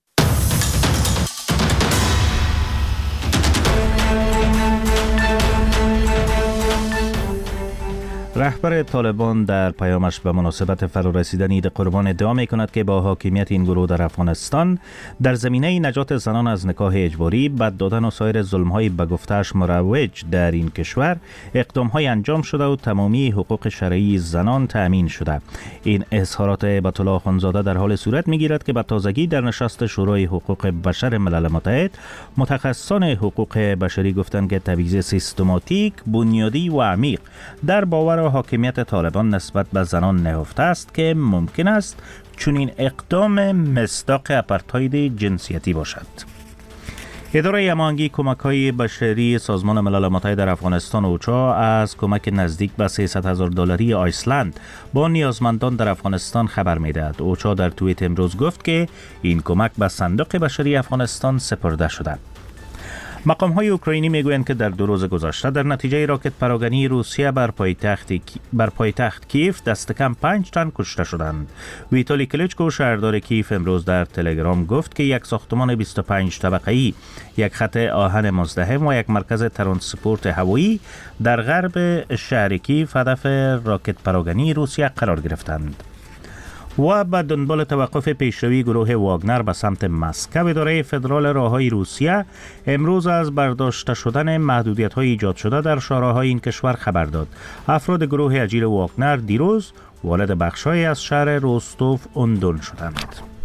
رهبر طالبان در پیامش به مناسبت فرارسیدن عید قربان ادعا می‌کند که با حاکمیت این گروه در افغانستان در زمینه نجات زنان از نکاح اجباری، بد دادن و سایر ظلم‌های به گفته‌اش مروج در این کشور اقدام‌های انجام شده و تمامی حقوق شرعی زنان تأمین شده. این اظهارات هیبت الله اخوندزاده در حال صورت می‌گیرد که به تازگی در نشست شورای حقوق بشر ملل متحد متخصصان حقوق بشری گفتند که تبعیض سیستماتیک، بنیادی و عمیق در باور حاکمیت طالبان نسبت به زنان نهفته است که ممکن است چون این اقدام مصداق اپارتاید جنسیتی باشد. اداره هماهنگی کمک‌های بشری سازمان ملل متحد در افغانستان اوچا از کمک نزدیک به $300,000 آیسلند با نیازمندان در افغانستان خبر می‌دهد. اوچا در توییت امروز گفت که این کمک به صندوق بشری افغانستان سپرده شده. مقام‌های اوکراینی میگویند که در 2 روز گذشته در نتیجه راکت پراگنی روسیه بر پایتخت کیف دست کم 5 تن کشته شدند. ویتالی کلیچکو شهردار کیف امروز در تلگرام گفت که یک ساختمان 25 طبقه‌ای، یک خط آهن مزدحم و یک مرکز ترانسپورت هوایی در غرب شهر کیف هدف راکت پراگنی روسیه قرار گرفتند. و به دنبال توقف پیشروی گروه واگنر به سمت مسکو، اداره فدرال راههای روسیه امروز از برداشته شدن محدودیت‌های ایجاد شده در شهرهای این کشور خبر داد. افراد گروه اجیل واگنر دیروز وارد بخش‌هایی از شهر روستوف اندون شدند.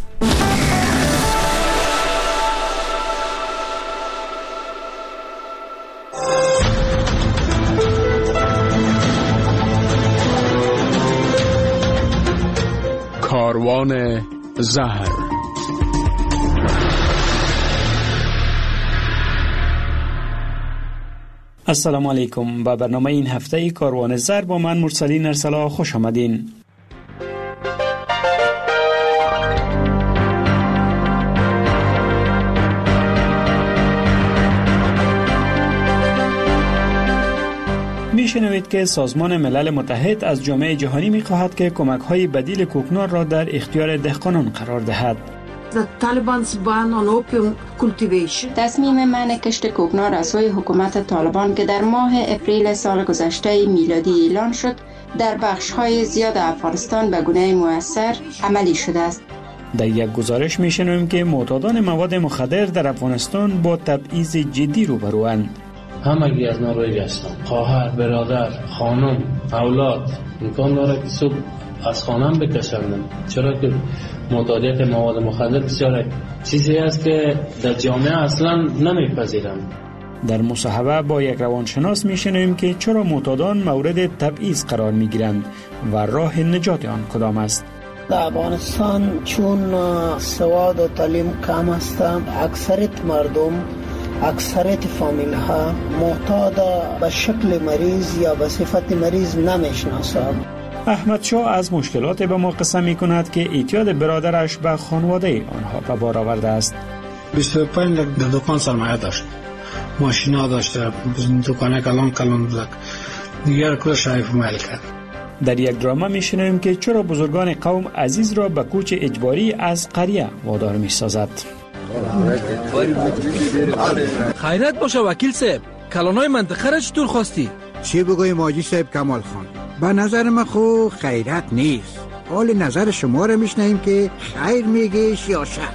کاروان زهر. السلام علیکم. به برنامه این هفته کاروان زهر با من مرسلین ارسلا خوش آمدین. میشنوید که سازمان ملل متحد از جامعه جهانی میخواهد که کمک‌های بدیل کوکنار را در اختیار دهقانان قرار دهد. تصمیم منع کشت کوکنار از سوی حکومت طالبان که در ماه اپریل سال گذشته میلادی اعلان شد در بخش‌های زیاد افغانستان به گونه مؤثر عملی شده است. در یک گزارش میشنویم که معتادان مواد مخدر در افغانستان با تبعیض جدی روبروند. همگی از نارویج هستم. خواهر، برادر، خانم، اولاد امکان داره که صبح از خانم بکشندم، چرا که معتادیت مواد مخدر بسیار چیزی است که در جامعه اصلا نمیپذیرند. در مصاحبه با یک روانشناس میشنویم که چرا معتادان مورد تبعیض قرار میگیرند و راه نجات آن کدام است. در افغانستان چون سواد و تعلیم کم است، اکثریت مردم، اکثریت فامیل ها معتاد به شکل مریض یا به صفت مریض نمیشناسند. احمد شاه از مشکلات به ما قصه می کند که اعتیاد برادرش به خانواده آنها به بار آورده است. 25 لک در دکان سرمایه داشت، ماشینا داشته، دکانه کلان بودک، دیگر کل شایف مال کرد. در یک درامه می شنویم که چرا بزرگان قوم عزیز را به کوچ اجباری از قریه وادار می سازد. خیرت باشه وکیل صاحب، کلانای منطقه را چطور خواستی؟ چی بگویم حاجی صاحب کمال خان؟ به نظر من خو خیرت نیست. حال نظر شما را میشنیم که خیر میگیش یا شر.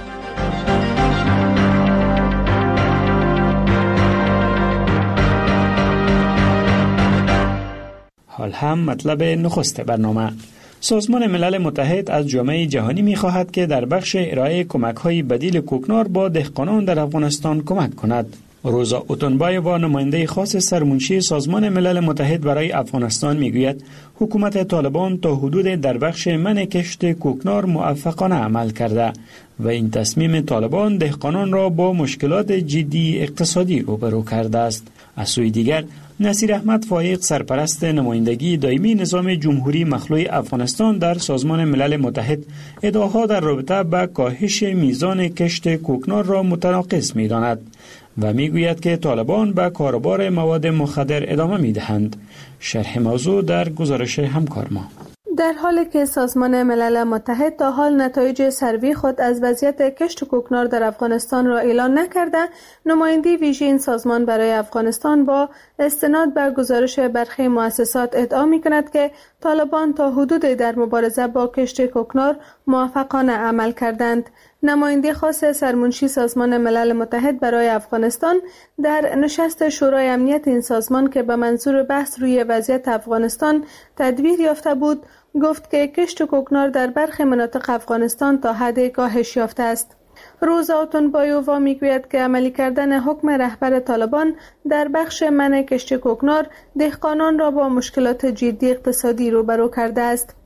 حال هم مطلب نخست برنامه. سازمان ملل متحد از جامعه جهانی می‌خواهد که در بخش ارائه کمک‌های بدیل کوکنار با دهقانان در افغانستان کمک کند. روزا اوتونبایووا نماینده خاص سرمنشی سازمان ملل متحد برای افغانستان میگوید حکومت طالبان تا حدود در بخش منع کشت کوکنار موفقانه عمل کرده و این تصمیم طالبان دهقانان را با مشکلات جدی اقتصادی روبرو کرده است. از سوی دیگر نصیر احمد فایق سرپرست نمایندگی دائمی نظام جمهوری مخلوع افغانستان در سازمان ملل متحد ادعاها در رابطه با کاهش میزان کشت کوکنار را متناقض می‌داند و میگوید که طالبان به کاروبار مواد مخدر ادامه میدهند. شرح موضوع در گزارش همکار ما. در حالی که سازمان ملل متحد تا حال نتایج سروی خود از وضعیت کشت کوکنار در افغانستان را اعلان نکرده، نماینده ویژه این سازمان برای افغانستان با استناد به گزارش برخی مؤسسات ادعا می‌کند که طالبان تا حدودی در مبارزه با کشت کوکنار موفقانه عمل کردند. نماینده خاص سرمنشی سازمان ملل متحد برای افغانستان در نشست شورای امنیت این سازمان که به منظور بحث روی وضعیت افغانستان تدبیر یافته بود، گفت که کشت کوکنار در برخی مناطق افغانستان تا حدی کاهش یافته است. روزا اوتونبایووا میگوید که عملی کردن حکم رهبر طالبان در بخش منع کشت کوکنار دهقانان را با مشکلات جدی اقتصادی روبرو کرده است.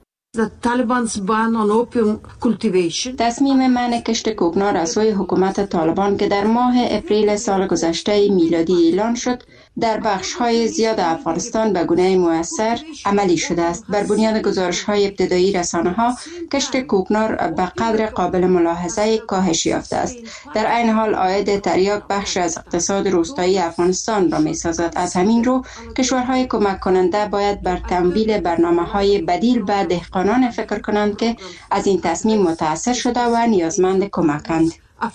تصمیم منع کشت کوکنار از سوی حکومت طالبان که در ماه اپریل سال گذشته میلادی اعلان شد در بخش‌های زیاد افغانستان به گونه مؤثر عملی شده است. بر بنیاد گزارش‌های ابتدایی رسانه‌ها کشت کوکنار به قدر قابل ملاحظه کاهش یافته است. در عین حال عاید تریاک بخش از اقتصاد روستایی افغانستان را می‌سازد. از همین رو کشورهای کمک کننده باید بر تمویل برنامه‌های بدیل به دهقانان فکر کنند که از این تصمیم متاثر شده و نیازمند کمکند.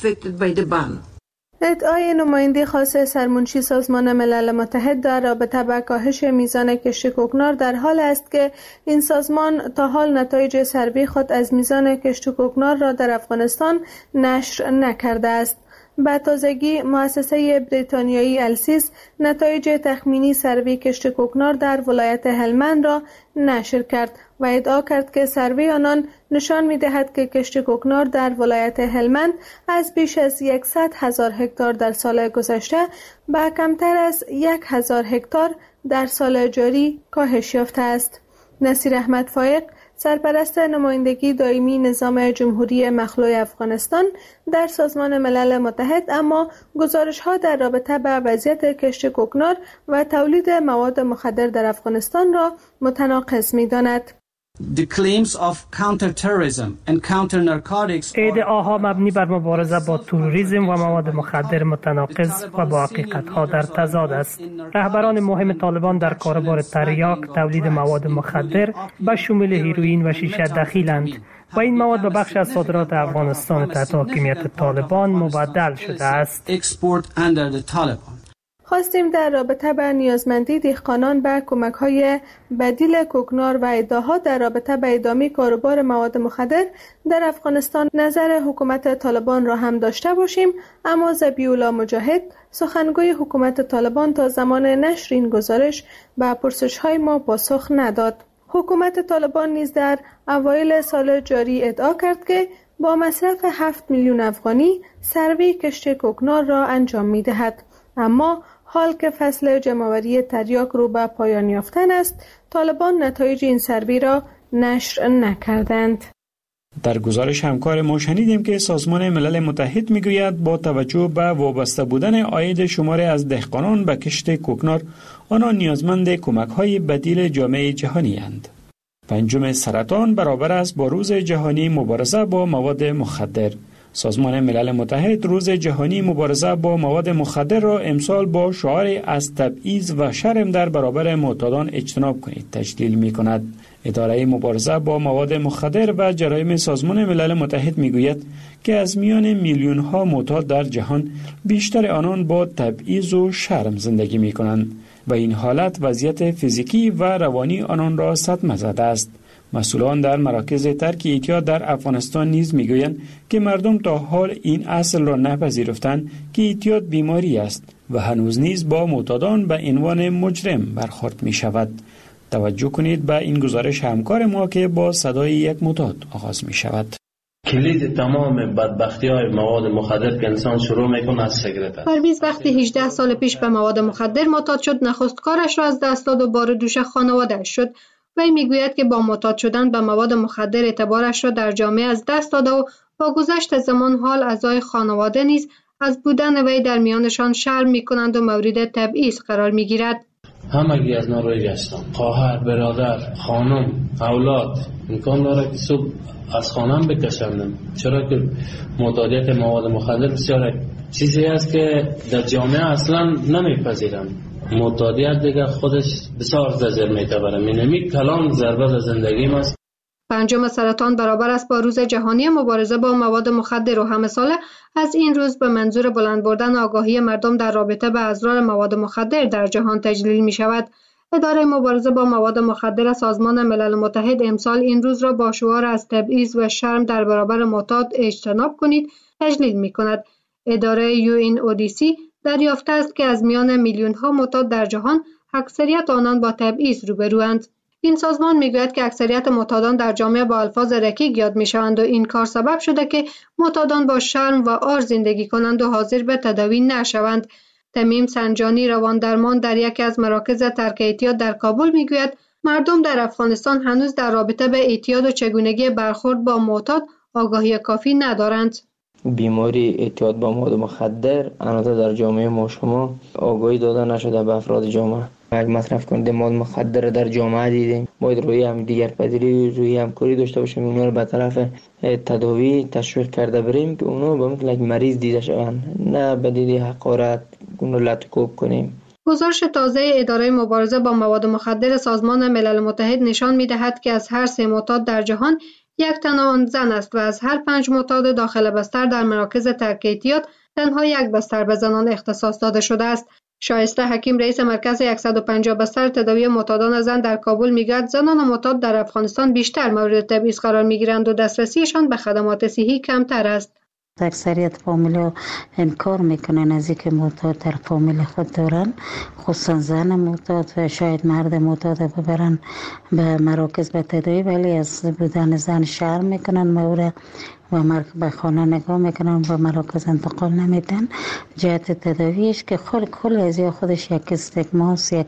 ادعای نماینده خاص سرمنشی سازمان ملل متحد در رابطه با کاهش میزان کشت کوکنار در حال است که این سازمان تا حال نتایج سروی خود از میزان کشت کوکنار را در افغانستان نشر نکرده است. به تازگی مؤسسه بریتانیایی السیس نتایج تخمینی سروی کشت کوکنار در ولایت هلمند را نشر کرد و ادعا کرد که سروی آنان نشان می‌دهد که کشت کوکنار در ولایت هلمند از بیش از 100,000 هکتار در سال گذشته به کمتر از 1,000 هکتار در سال جاری کاهش یافته است. نصیر احمد فایق سرپرست نمایندگی دائمی نظام جمهوری مخلوع افغانستان در سازمان ملل متحد اما گزارش‌ها در رابطه با وضعیت کشت کوکنار و تولید مواد مخدر در افغانستان را متناقض می‌داند. ادعاها مبنی بر مبارزه با تروریسم و مواد مخدر متناقض و با حقیقت‌ها در تضاد است. رهبران مهم طالبان در کاروبار تریاک تولید مواد مخدر به شمول هیروئین و شیشه دخیلند و این مواد به بخش از صادرات افغانستان تحت حاکمیت طالبان مبدل شده است. خواستیم در رابطه با نیازمندی دهقانان به کمک‌های بدیل کوکنار و ادعاها در رابطه با ادامه کاروبار مواد مخدر در افغانستان نظر حکومت طالبان را هم داشته باشیم، اما ذبیح‌الله مجاهد سخنگوی حکومت طالبان تا زمان نشر این گزارش به پرسش‌های ما پاسخ نداد. حکومت طالبان نیز در اوایل سال جاری ادعا کرد که با مصرف 7 میلیون افغانی سروی کشت کوکنار را انجام می‌دهد، اما حال که فصل جمع‌آوری تریاک رو به پایان یافتن است، طالبان نتایج این سروی را نشر نکردند. در گزارش همکار ما شنیدیم که سازمان ملل متحد میگوید با توجه به وابسته بودن عاید شماری از دهقانان به کشت کوکنار، آنان نیازمند کمک‌های بدیل جامعه جهانی اند. 5 سرطان برابر است با روز جهانی مبارزه با مواد مخدر. سازمان ملل متحد روز جهانی مبارزه با مواد مخدر را امسال با شعار از تبعیض و شرم در برابر معتادان اجتناب کنید تجلیل می کند. اداره مبارزه با مواد مخدر و جرایم سازمان ملل متحد می گوید که از میان میلیون ها معتاد در جهان بیشتر آنان با تبعیض و شرم زندگی می کنند. و این حالت وضعیت فیزیکی و روانی آنان را صدمه زده است. مسئولان در مراکز ترک اعتیاد در افغانستان نیز میگویند که مردم تا حال این اصل را نپذیرفتند که اعتیاد بیماری است و هنوز نیز با معتادان به عنوان مجرم برخورد می شود. توجه کنید به این گزارش همکار ما که با صدای یک معتاد آغاز می شود. کلید تمام بدبختی‌های مواد مخدر که انسان شروع میکنه از سیگارت است. پرویز وقتی 18 سال پیش به مواد مخدر معتاد شد، نخست کارش را از دست داد و بار دوش خانواده‌اش شد. وی میگوید که با معتاد شدن به مواد مخدر اعتبارش را در جامعه از دست داده و با گذشت زمان حال اعضای خانواده نیز از بودن وی در میانشان شرم میکنند و مورد تبعیض قرار میگیرد. همگی از ناروی هستم. خواهر، برادر، خانم، اولاد امکان داره که صبح از خانم بکشندم، چرا که معتادیت مواد مخدر بسیار چیزی است که در جامعه اصلا نمیپذیرند. معتادیت دیگه خودش بسیار زجر میتبره. مینمی کلان ضربه به زندگی است. 5 سرطان برابر است با روز جهانی مبارزه با مواد مخدر و همه ساله از این روز به منظور بلند بردن آگاهی مردم در رابطه با اضرار مواد مخدر در جهان تجلیل می شود. اداره مبارزه با مواد مخدر سازمان ملل متحد امسال این روز را با شعار از تبعیض و شرم در برابر معتاد اجتناب کنید تجلیل می کند. اداره UNODC دریافته است که از میان میلیون ها معتاد در جهان اکثریت آنان با تبعیض روبروند. این سازمان میگوید که اکثریت معتادان در جامعه با الفاظ رکیک یاد میشوند و این کار سبب شده که معتادان با شرم و عار زندگی کنند و حاضر به تداوی نشوند. تمیم سنجانی رواندرمان در یکی از مراکز ترک اعتیاد در کابل میگوید مردم در افغانستان هنوز در رابطه به اعتیاد و چگونگی برخورد با معتاد آگاهی کافی ندارند. بیماری اعتیاد با مواد مخدر البته در جامعه ما شما آگاهی داده نشده به افراد جامعه. اگه مصرف کننده مواد مخدر در جامعه دیدیم باید روی هم دیگر پذیری روی همکاری داشته باشیم، اونا رو به طرف تداوی تشویق کرده بریم که اونا به مثل یک مریض دیده شوند، نه به دید حقارت اون رو لطکوب کنیم. گزارش تازه اداره مبارزه با مواد مخدر سازمان ملل متحد نشان می‌دهد که از هر 3 معتاد در جهان 1 تن آن زن است و از هر 5 معتاد داخل بستر در مراکز ترک اعتیاد تنها 1 بستر به زنان اختصاص داده شده است. شایسته حکیم رئیس مرکز 150 بستر تداوی معتادان زن در کابل میگوید زنان معتاد در افغانستان بیشتر مورد تبعیض قرار میگیرند و دسترسیشان به خدمات صحی کمتر است. اکثریت فامیل انکار میکنن از اینکه معتاد در فامیل خود دارن، خصوصا زن معتاد و شاید مرد معتاد ببرن به مراکز به تداوی، ولی از بودن زن شرم میکنن مورد و به خانه نگاه میکنن و مراکز انتقال نمیدن. جهت تداویش که کل از خودش یک استگماس، یک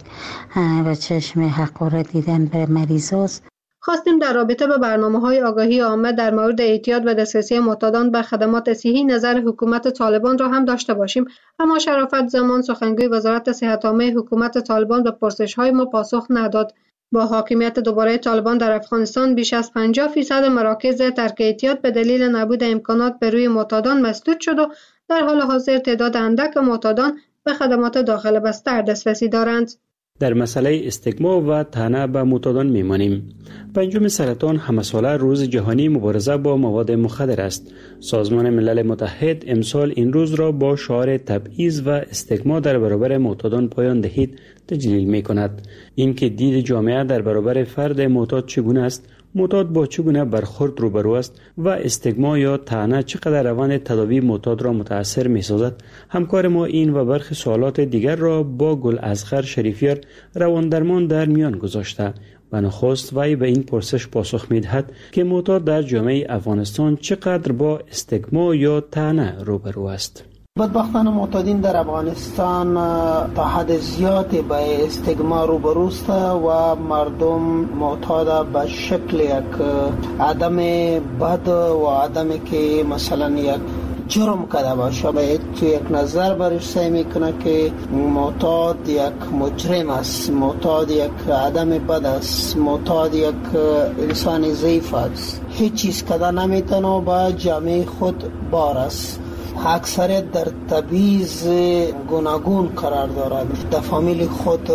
و چشم حقارت دیدن به مریضاست. خواستیم در رابطه با برنامه‌های آگاهی عامه در مورد اعتیاد و دسترسی معتادان به خدمات صحی نظر حکومت طالبان را هم داشته باشیم، اما شرافت زمان سخنگوی وزارت صحت عامه حکومت طالبان به پرسش‌های ما پاسخ نداد. با حاکمیت دوباره طالبان در افغانستان بیش از 50% مراکز ترک اعتیاد به دلیل نبود امکانات به روی معتادان مسدود شد و در حال حاضر تعداد اندک معتادان به خدمات داخل بستر دسترسی دارند. در مسئله استگما و طعنه به معتادان میمانیم. 5 سرطان همساله روز جهانی مبارزه با مواد مخدر است. سازمان ملل متحد امسال این روز را با شعار تبعیض و استگما در برابر معتادان پایان دهید تجلیل می کند. این که دید جامعه در برابر فرد معتاد چگونه است، معتاد با چگونه برخورد روبرو است و استگما یا طعنه چقدر روند تداوی معتاد را متاثر می سازد. همکار ما این و برخی سوالات دیگر را با گل اصغر شریفیار رواندرمان در میان گذاشته. و نخست وی به این پرسش پاسخ می دهد که معتاد در جامعه افغانستان چقدر با استگما یا طعنه روبرو است. بدبختانه معتادین در افغانستان تا حد زیادی به استگما روبروست و مردم معتاد به شکل یک آدم بد و آدمی که مثلا یک جرم کرده باشه باید تو یک نظر برش سعی میکنه که معتاد یک مجرم است، معتاد یک آدم بد است، معتاد یک انسان ضعیف است، هیچ چیز کده نمیتونه و با جامعه خود بار است. اکثریت در تبعیض گوناگون قرار دارد، در فامیل خود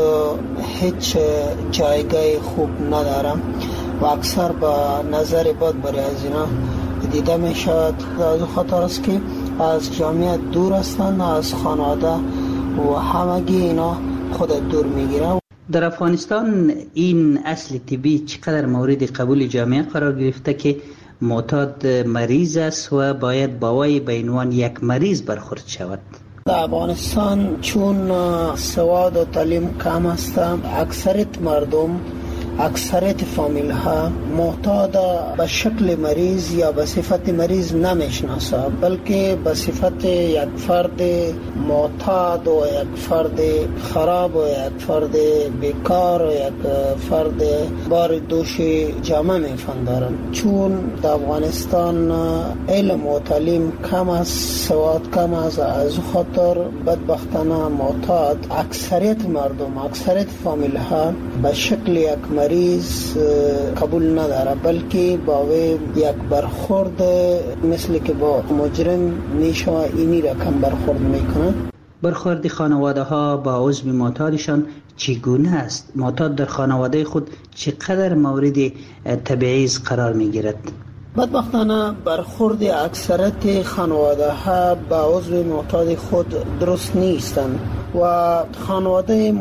هیچ جایگاه خوب ندارم و اکثر با نظر بد برای از اینا دیده می شود. از خاطر است که از جامعه دور هستند، از خانواده و همگی اینا خود دور میگیره. در افغانستان این اصل طبی چقدر مورد قبول جامعه قرار گرفته که معتاد مریض است و باید با وی به عنوان یک مریض برخورد شود؟ در افغانستان چون سواد و تعلیم کم است، اکثریت مردم، اکثریت فامیل ها معتاد به شکل مریض یا به صفت مریض نمیشناسه، بلکه به صفت یک فرد معتاد و یک فرد خراب و یک فرد بیکار و یک فرد بار دوش جامعه میفندارن. چون در افغانستان علم و تعلیم کم است، سواد کم است، از خاطر بدبختانه معتاد اکثریت مردم، اکثریت فامیل ها به شکل یک مریض قبول نداره، بلکه با وی یک برخورد مثل که با مجرم میشه اینی رقم برخورد میکنه. برخورد خانواده ها با عضو معتادشان چگونه است؟ معتاد در خانواده خود چقدر مورد تبعیض قرار میگیرد؟ بدبختانه برخورد اکثریت خانواده ها با عضو معتاد خود درست نیستند و خانواده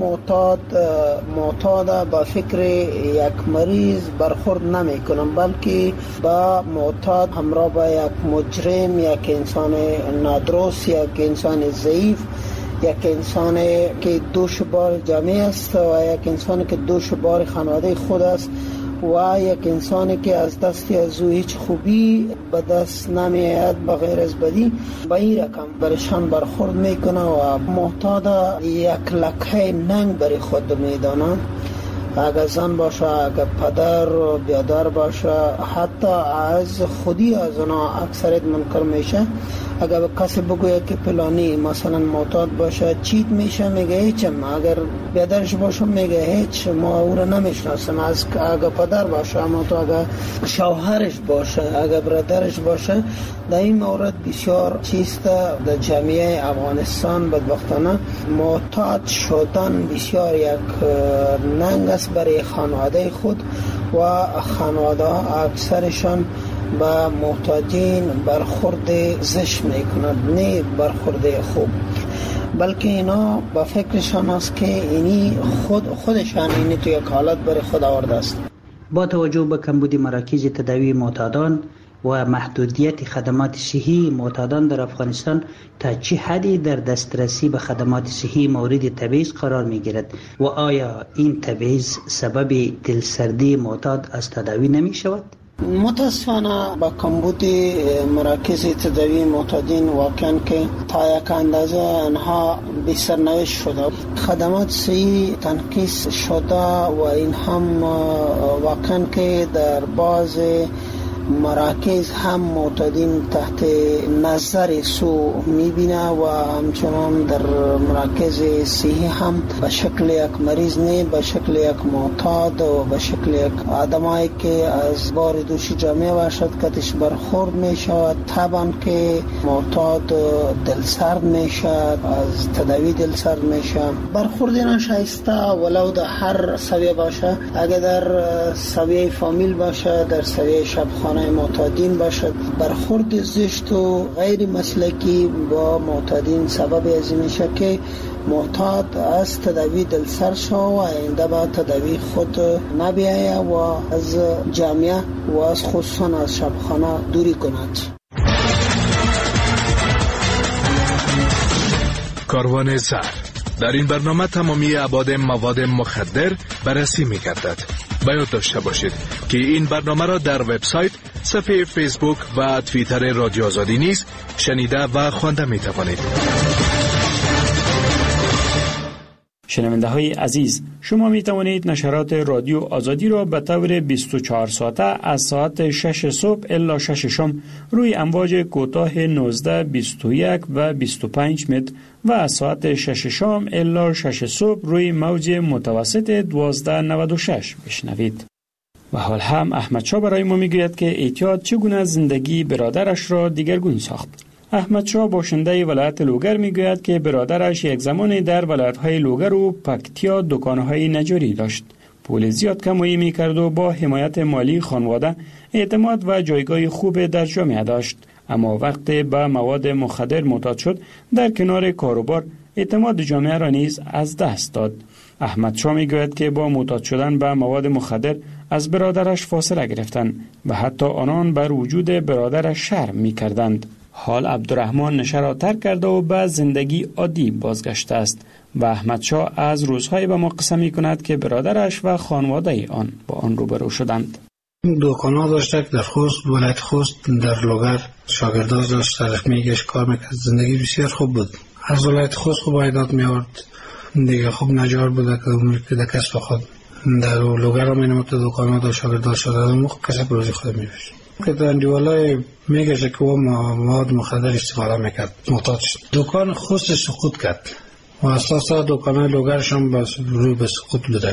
معتاد با فکر یک مریض برخورد نمی کنند، بلکه با معتاد همراه با یک مجرم، یک انسان نادرست، یک انسان ضعیف، یک انسان که دوشبار جامعه است و یک انسان که دوشبار خانواده خود است و یک انسانی که از دستی از او هیچ خوبی به دست نمی آید بغیر از بدی، به این رقم برشان برخورد میکنه و معتاد یک لکه ننگ بر خود میدانه. اگر زن باشه، اگر پدر بیادر باشه، حتی از خودی از اونا اکثریت منکر میشه. اگر کسی بگوید که پلانی مثلا معتاد باشه چیت میشه، میگه هیچم. اگر بیادرش باشه میگه هیچ، ما او را نمیشناسم. اگر پدر باشه، اما تو اگر شوهرش باشه، اگر برادرش باشه، در این مورد بسیار چیست در جامعه افغانستان بدبختانه معتاد شدن بسیار یک ننگ است برای خانواده خود و خانواده ها اکثرشان با محتاجین برخورد زشت میکنند، نه برخورد خوب، بلکه اینا با فکرشان است که اینی خودشان اینی تو یک حالت برای خود آورده است. با توجه به کمبود مراکز تداوی معتادان و محدودیت خدمات صحی، معتادان در افغانستان تا چه حدی در دسترسی به خدمات صحی مورد تبعیض قرار می گیرد و آیا این تبعیض سبب دلسردی معتاد از تداوی نمی شود؟ متاسفانه با کمبود مراکز تداوی معتادین واقعا که تا یک اندازه آنها بی‌سرنوشت شده، خدمات صحی تنقیص شده و این هم واقعا که در بعض مراکز هم معتادین تحت نظر سو میبینه و همچنان در مراکز صحی هم به شکل یک مریض نه، به شکل یک معتاد و به شکل یک آدمایی که از بار دوشی جامعه باشد کتش برخورد میشود. طبعا که معتاد دلسرد میشد، از تداوی دلسرد میشد. برخورد ناشایسته ولو در هر سویه باشه، اگر در سویه فامیل باشه، در سویه شبخانه معتادین باشد، برخورد زشت و غیر مسلکی با معتادین سبب از این میشه که معتاد از تداوی دلسر شو و آینده با تداوی خود نبیایه و از جامعه و از خصوصا از شبخانه دوری کند. کاروان زهر در این برنامه تمامی ابعاد مواد مخدر بررسی می‌گردد. باید داشته باشید که این برنامه را در وبسایت، صفحه فیسبوک و توییتر رادیو آزادی نیز شنیده و خوانده می توانید. شنونده های عزیز، شما می توانید نشرات رادیو آزادی را به طور 24 ساعته از ساعت 6 صبح الی 6 شام روی امواج کوتاه 19، 21 و 25 متر و از ساعت 6 شام الی 6 صبح روی موج متوسط 1296 بشنوید. و حال هم احمد شاه برای ما میگوید که اعتیاد چگونه زندگی برادرش را دیگرگون ساخت. احمد شاه باشنده ولایت لوگر میگوید که برادرش یک زمانی در ولایت‌های لوگر و پکتیا دکان‌های نجاری داشت. پول زیاد کمایی میکرد و با حمایت مالی خانواده اعتماد و جایگاه خوب در جامعه داشت. اما وقتی به مواد مخدر معتاد شد، در کنار کاروبار اعتماد جامعه را نیز از دست داد. احمد شاه میگوید که با معتاد شدن به مواد مخدر از برادرش فاصله گرفتند و حتی آنان بر وجود برادرش شرم میکردند. حال عبدالرحمن نشه را ترک کرده و به زندگی عادی بازگشته است و احمد شاه از روزهای به ما قصه می کند که برادرش و خانواده آن با آن روبرو شدند. دکانا داشته که در خوست، ولایت خوست، در لوگر شاگرداز داشت، تاریخ میگشت، کار میکرد. زندگی بسیار خوب بود. از ولایت خوست خوب عایدات میارد، دیگه خوب نجار بوده که در کسب خود. در لوگر هم اینمت دکانا داشت، شاگرداز شده و کسب روزی خود میبشت. که در اندیوالای میگشت که او مواد مخدر استفاده میکرد، معتاد شد. دکان خوست سقوط کرد و اساسا دکانای لوگرش هم روی به سقوط بوده.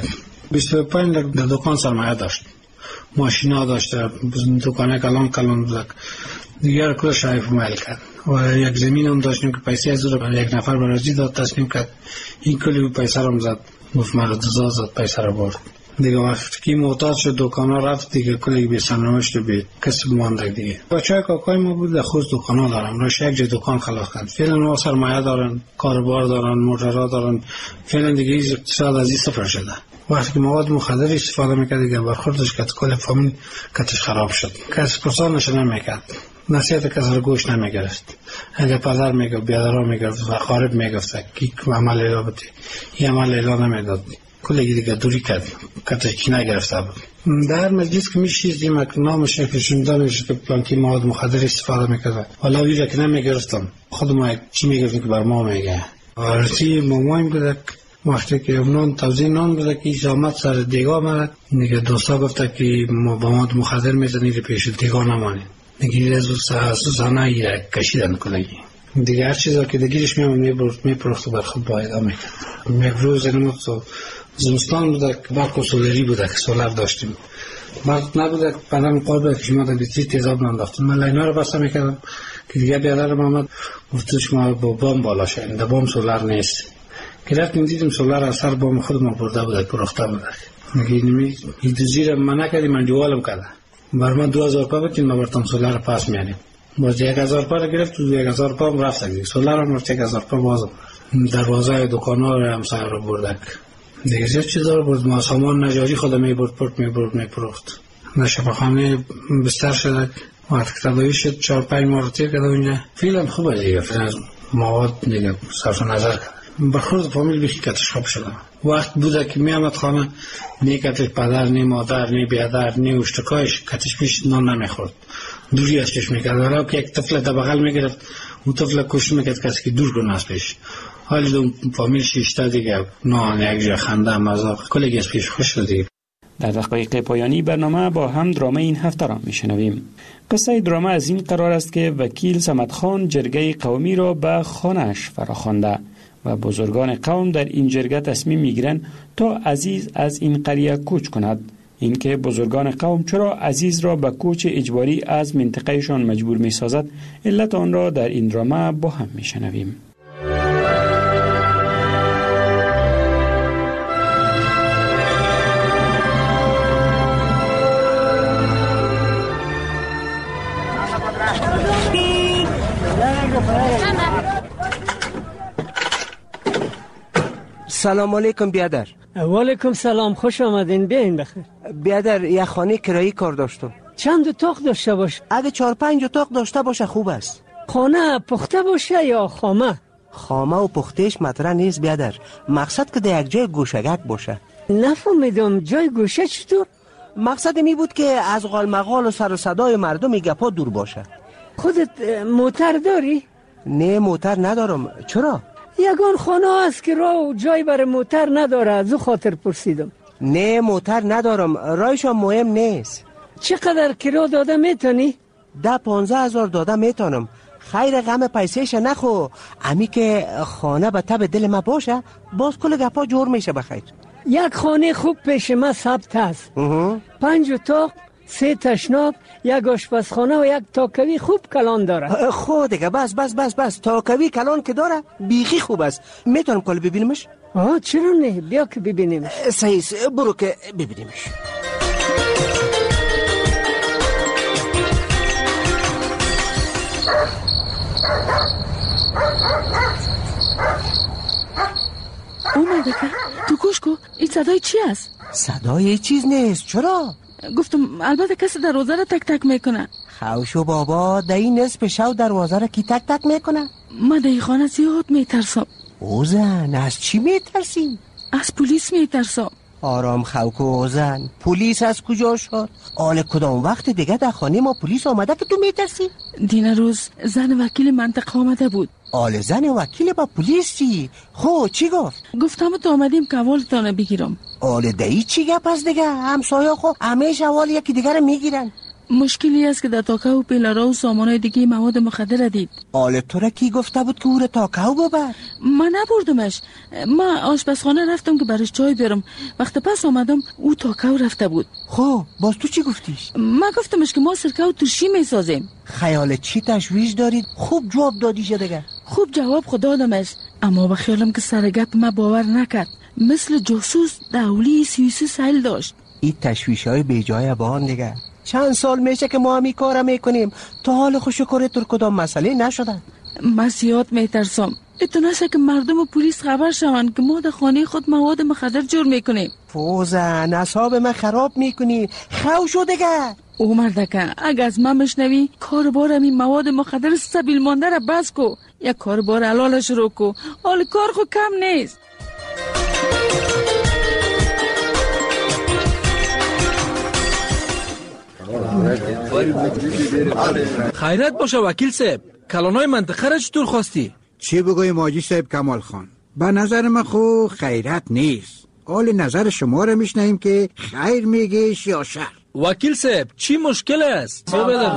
25 لک در دکان سرمایه داشت، ماشینا داشته، دکانه کلان بوده، دیگر کل شایف مایل کرد و یک زمین هم داشتیم که پیسه از رو یک نفر برازی داد تصمیم کرد، این کلی پیسه رو زد، گفت مرا دزا زد، پیسه رو برد. دیگه وقتی که معتاد شد دکانا رفت، دیگه کلی به سرنوشت و به کسب مانده دیگه. بچه‌های کاکای ما بود در خود دکانا دارن، راش یک جای دکان خلاص کرد. فعلا ما سرمایه دارن، کاروبار دارن، موتورا دارن، فعلا دیگه اقتصاد از این صفر شده. وقتی که مواد مخدر استفاده میکرد دیگه برخوردش که کل فامیل کتش خراب شد. کس پرسانش نمیکرد، نصیحت کس رو گوش نمیگرفت. اگه پدر میگفت، بیادرها میگفت و خارب میگفت که عمل اعلا بودی، این عمل اعلا نمیداد، کلی دیگه دوری کرد، کتش کی نگرفته بود. در مجلس که میشیدیم که نامش نکشونده میشه که پلانکی مواد مخدر استفاده میکرد، حالا ویرا که نمیگرفتم، خود ما چی میگفتیم که بر ما میگه. وارسی مامایم بوده وقتی که نان توزیع نان بوده که ایش آمد سر دیگاه مرد، دیگه دوستا گفته که ما با مواد مخدر میزنی که پیش دیگاه نمانی، دیگه از سوزانه ایره کشیدن کنگی دیگه هر چیزا که دیگرش میپرخت و برخود باید میکرد. یک روز نمود تو زمستان بوده که برق و سولری بوده که سولر داشتیم، برق نبوده که پدرم قول بوده که شما در بیتری تیزاب ننداختیم. من لینا رو بسته میکردم که دیگه بیادرم آمد گفتش ما با بام بالا شدیم، در بام سولر نیست. که رفتیم دیدیم سولر از سر بام خود ما برده بوده، پرخته بوده. میگه این دوزیر من نکردیم، من دیوالم کرده بر من 2000 پا بکنیم، ما برتم سولر پاس میانیم. باز 1000 پا رو گرفت، 1000 پا هم رفت دیگه، سولر هم رفت 1000 پا بازم. دروازه دکان‌ها رو هم سر رو بردک. دیگه چه چیزا رو برد، ما سامان نجاری خودم میبرد پرت میپرخت. نشفاخانه بستر شده، وقت تداوی شد 4-5 ماه رو تیر کرده اونجا. فیلم خوبه دیگه، فیلم مواد دیگه صرف نظر کرد. برخورد فامیل بیخی کتش خواب شده. وقت بوده که میامد خانه نی کتش پدر نی مادر نی بیادر نی اشتکایش کتش پیش نان نمیخورد، دوری از چشم میکرد. ولی که یک طفل در بغل میگرفت، اون طفل کش میکرد کسی که دور کنه از پیش. حالی دو فامیل شیشته دیگه نان یک جا خنده مذاق کلگی از پیش خوش شد. در دقایق پایانی برنامه با هم درامه این هفته را میشنویم. قصه درامه از این قرار است که وکیل صمد خان جرگه قومی را به خانه‌اش فراخوانده و بزرگان قوم در این جرگه تصمیم میگیرند تا عزیز از این قریه کوچ کند. اینکه بزرگان قوم چرا عزیز را به کوچ اجباری از منطقهشان مجبور میسازد، علت آن را در این درامه با هم میشنویم. سلام علیکم بیادر. و علیکم سلام، خوش آمدین، بیاین بخیر. بیادر یه خانه کرایی کار داشتم. چند اتاق داشته باشه؟ اگه 4-5 اتاق داشته باشه خوب است. خانه پخته باشه یا خامه؟ خامه و پختهش مطرح نیست بیادر، مقصد که در یک جای گوشگک باشه. نفهمیدم جای گوشه چطور؟ مقصد می بود که از غالمغال و سر و صدای مردم گپا دور باشه. خودت موتر داری؟ نه موتر ندارم. چرا؟ یگان خانه است که راه و جای برای موتر نداره، از او خاطر پرسیدم. نه موتر ندارم، راهشم مهم نیست. چقدر کرایه داده میتونی؟ 10-15 هزار داده میتونم. خیر غم پیسهش نخو، امی که خانه به تب دل ما باشه باز کل گپا جور میشه. بخیر یک خانه خوب پیش ما ثبت است. 5 اتاق، 3 تشناب، یک آشپزخانه و یک تاکوی خوب کلان داره. خود دیگه بس تاکوی کلان که داره بیخی خوب است. میتونم کل ببینمش؟ چرا نه، بیا که ببینیمش. صحیح، برو که ببینیمش. اومده که تو گوش کو این صدای چی است؟ صدای چیز نیست. چرا؟ گفتم البته کسی دروازه را تک تک میکنه. خوشو بابا در این نصف شب دروازه را کی تک تک میکنه؟ من در این خانه زیاد میترسم. اوزن از چی میترسی؟ از پلیس میترسم. آرام خوکو اوزن، پلیس از کجا شد؟ آل کدام وقت دیگه در خانه ما پلیس آمده که تو میترسی؟ دین روز زن وکیل منطقه آمده بود. آل زن وکیل با پلیس چی؟ خب چی گفت؟ گفتم تو آمدیم که اولتانه بگیرم. آل دایی چی گپ از دیگه؟ همسایه خو همیشه اول یکی دیگه رو میگیرن. مشکلی است که در تاکه و پیلارا و سامانهای دیگه مواد مخدر دید. آل تو را کی گفته بود که او را تاکه ببر؟ من نبردمش. من آشپزخانه رفتم که برش چای بیارم. وقت پس آمدم او تاکه رفته بود. خب باز تو چی گفتیش؟ من گفتمش که ما سرکه و ترشی میسازیم. خیال چی تشویش دارید؟ خوب جواب دادیش دیگه. خوب جواب خود دادمش، اما بخیالم که سر گپ ما باور نکرد. مثل جاسوس دولی 33 سال داشت. این تشویش های بی جای بان دیگه. چند سال میشه که ما همی کارم میکنیم، تا حال خوشکره تر کدام مسئله نشدن. من زیاد میترسم اتناشه که مردم و پلیس خبر شوند که ما در خانه خود مواد مخدر جور میکنیم. فوزن اصحاب من خراب میکنی. خو شو دیگه. او مردکه اگه از من مشنوی کاربار همین مواد مخدر سبیل مانده را بس کو، یک کاربار حلال شروع کو. حال کار خود کم نیست. خیرت باشه وکیل صاحب، کلانای منطقه را چطور خواستی؟ چی بگویم حاجی صاحب کمال خان؟ به نظر من خو خیرت نیست. حال نظر شما را میشنیم که خیر میگیش یا شر. وکیل صاحب چی مشکل است؟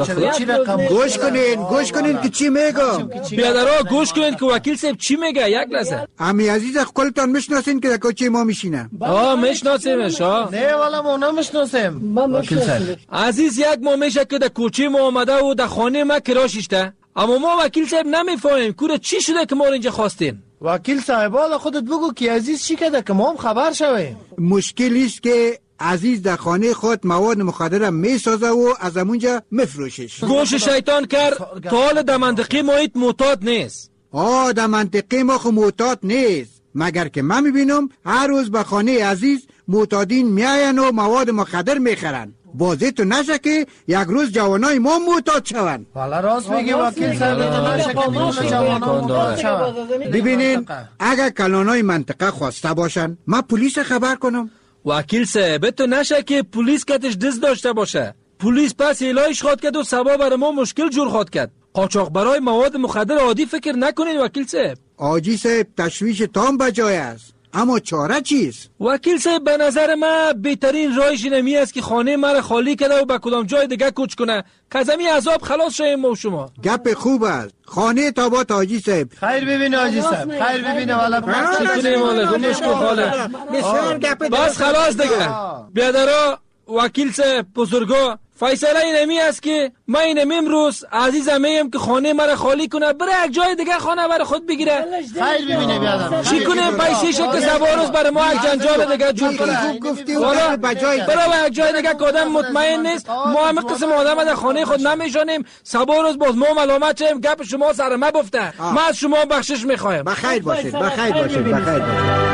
گوش کنین که چی میگم. بیادرها گوش کنین که وکیل صاحب چی میگه. یک لحظه. امی عزیز کلتان میشناسین که در کوچه ما میشینه؟ میشناسیمش. نه والا ما نمیشناسیم وکیل صاحب. عزیز یک ما میشه که در کوچه ما آمده و در خانه ما کراشیشته، اما ما وکیل صاحب نمیفهمیم کوره چی شده که ما اینجا خواستین. وکیل صاحب حالا خودت بگو که عزیز چی کرده که ما هم خبر شویم. مشکلی است که عزیز در خانه خود مواد مخدر میسازه و از همونجا میفروشش. گوش شیطان کرد. تا حال در منطقه ما ایت معتاد نیست. در منطقه ما خو معتاد نیست، مگر که من میبینم هر روز به خانه عزیز معتادین میاین و مواد مخدر میخرن. بازی تو نشه که یک روز جوانای ما معتاد شون. والا راست میگی وکیل صاحب، نشه که جوانای معتاد شون. ببینین اگر کلانای منطقه خواسته باشن من پلیس خبر کنم. وکیل صاحب تو نشه که پلیس کتش دست داشته باشه. پلیس پس ایلایش خواد کرد و سبا برای ما مشکل جور خواد کرد. قاچاق برای مواد مخدر عادی فکر نکنین وکیل صاحب. آجی صاحب تشویش تام بجای است، اما چاره چیست؟ وکیل صاحب به نظر من بهترین راهش اینمی است که خانه مرا خالی کرده و به کدام جای دیگه کوچ کنه که از همین عذاب خلاص شویم ما و شما. گپ خوب است. خانه تابات حاجی صاحب. خیر ببینه حاجی صاحب، خیر ببینه. والا بس خلاص دیگه. بیادرها وکیل صاحب بزرگا فیصله اینمی است که من اینم امروز عزیزم میم که خانه مرا خالی کنه بره یک جای دیگه خانه برای خود بگیره. خیر ببینه بیادر. چی کنه پیشیش که سباروز برای ما یک جنجال دیگه جور کنه. والا برای یک جای دیگه که آدم مطمئن نیست. ما همه قسم آدم در خانه خود نمیشانیم. سباروز باز ما ملامت شیم گپ شما سر ما بفته. ما از شما بخشش میخوایم. بخیر باشید. بخیر باشید. بخیر باشید.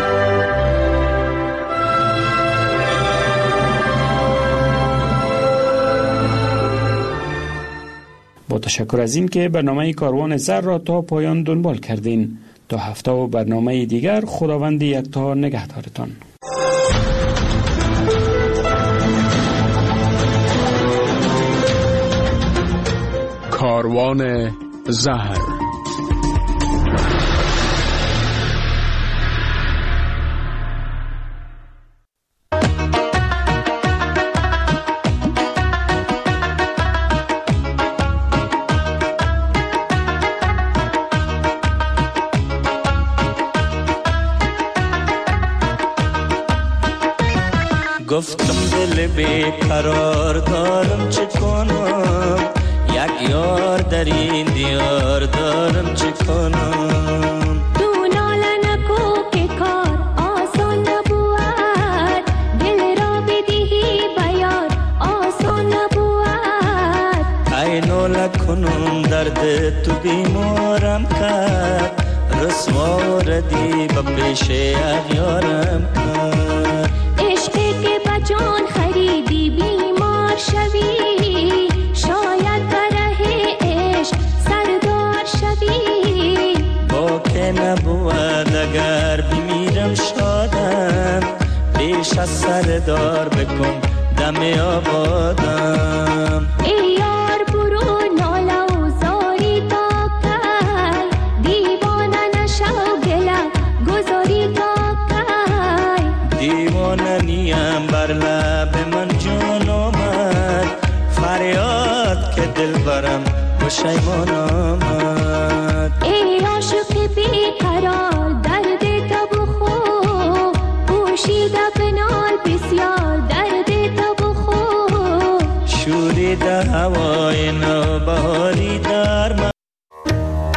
با تشکر از این که برنامه کاروان زر را تا پایان دنبال کردین. تا هفته و برنامه دیگر خداوند یکتا نگهدارتان. کاروان زهر. گفتم دل بیقرار دارم چه کنم، یک یار در این دیار دارم چه کنم. تو ناله نکو که کار آسان نبود، دل را بدهی بیار آسان نبود. ای ناله کنم درد تو بیمارم کرد، رسوا آوردی به پیش اغیارم کرد. عشقی که بجان خریدی بیمار شوی، شاید بره عشق سردار شوی. با که نبود اگر بمیرم شادم، پیش از سردار بکن دم آبادم.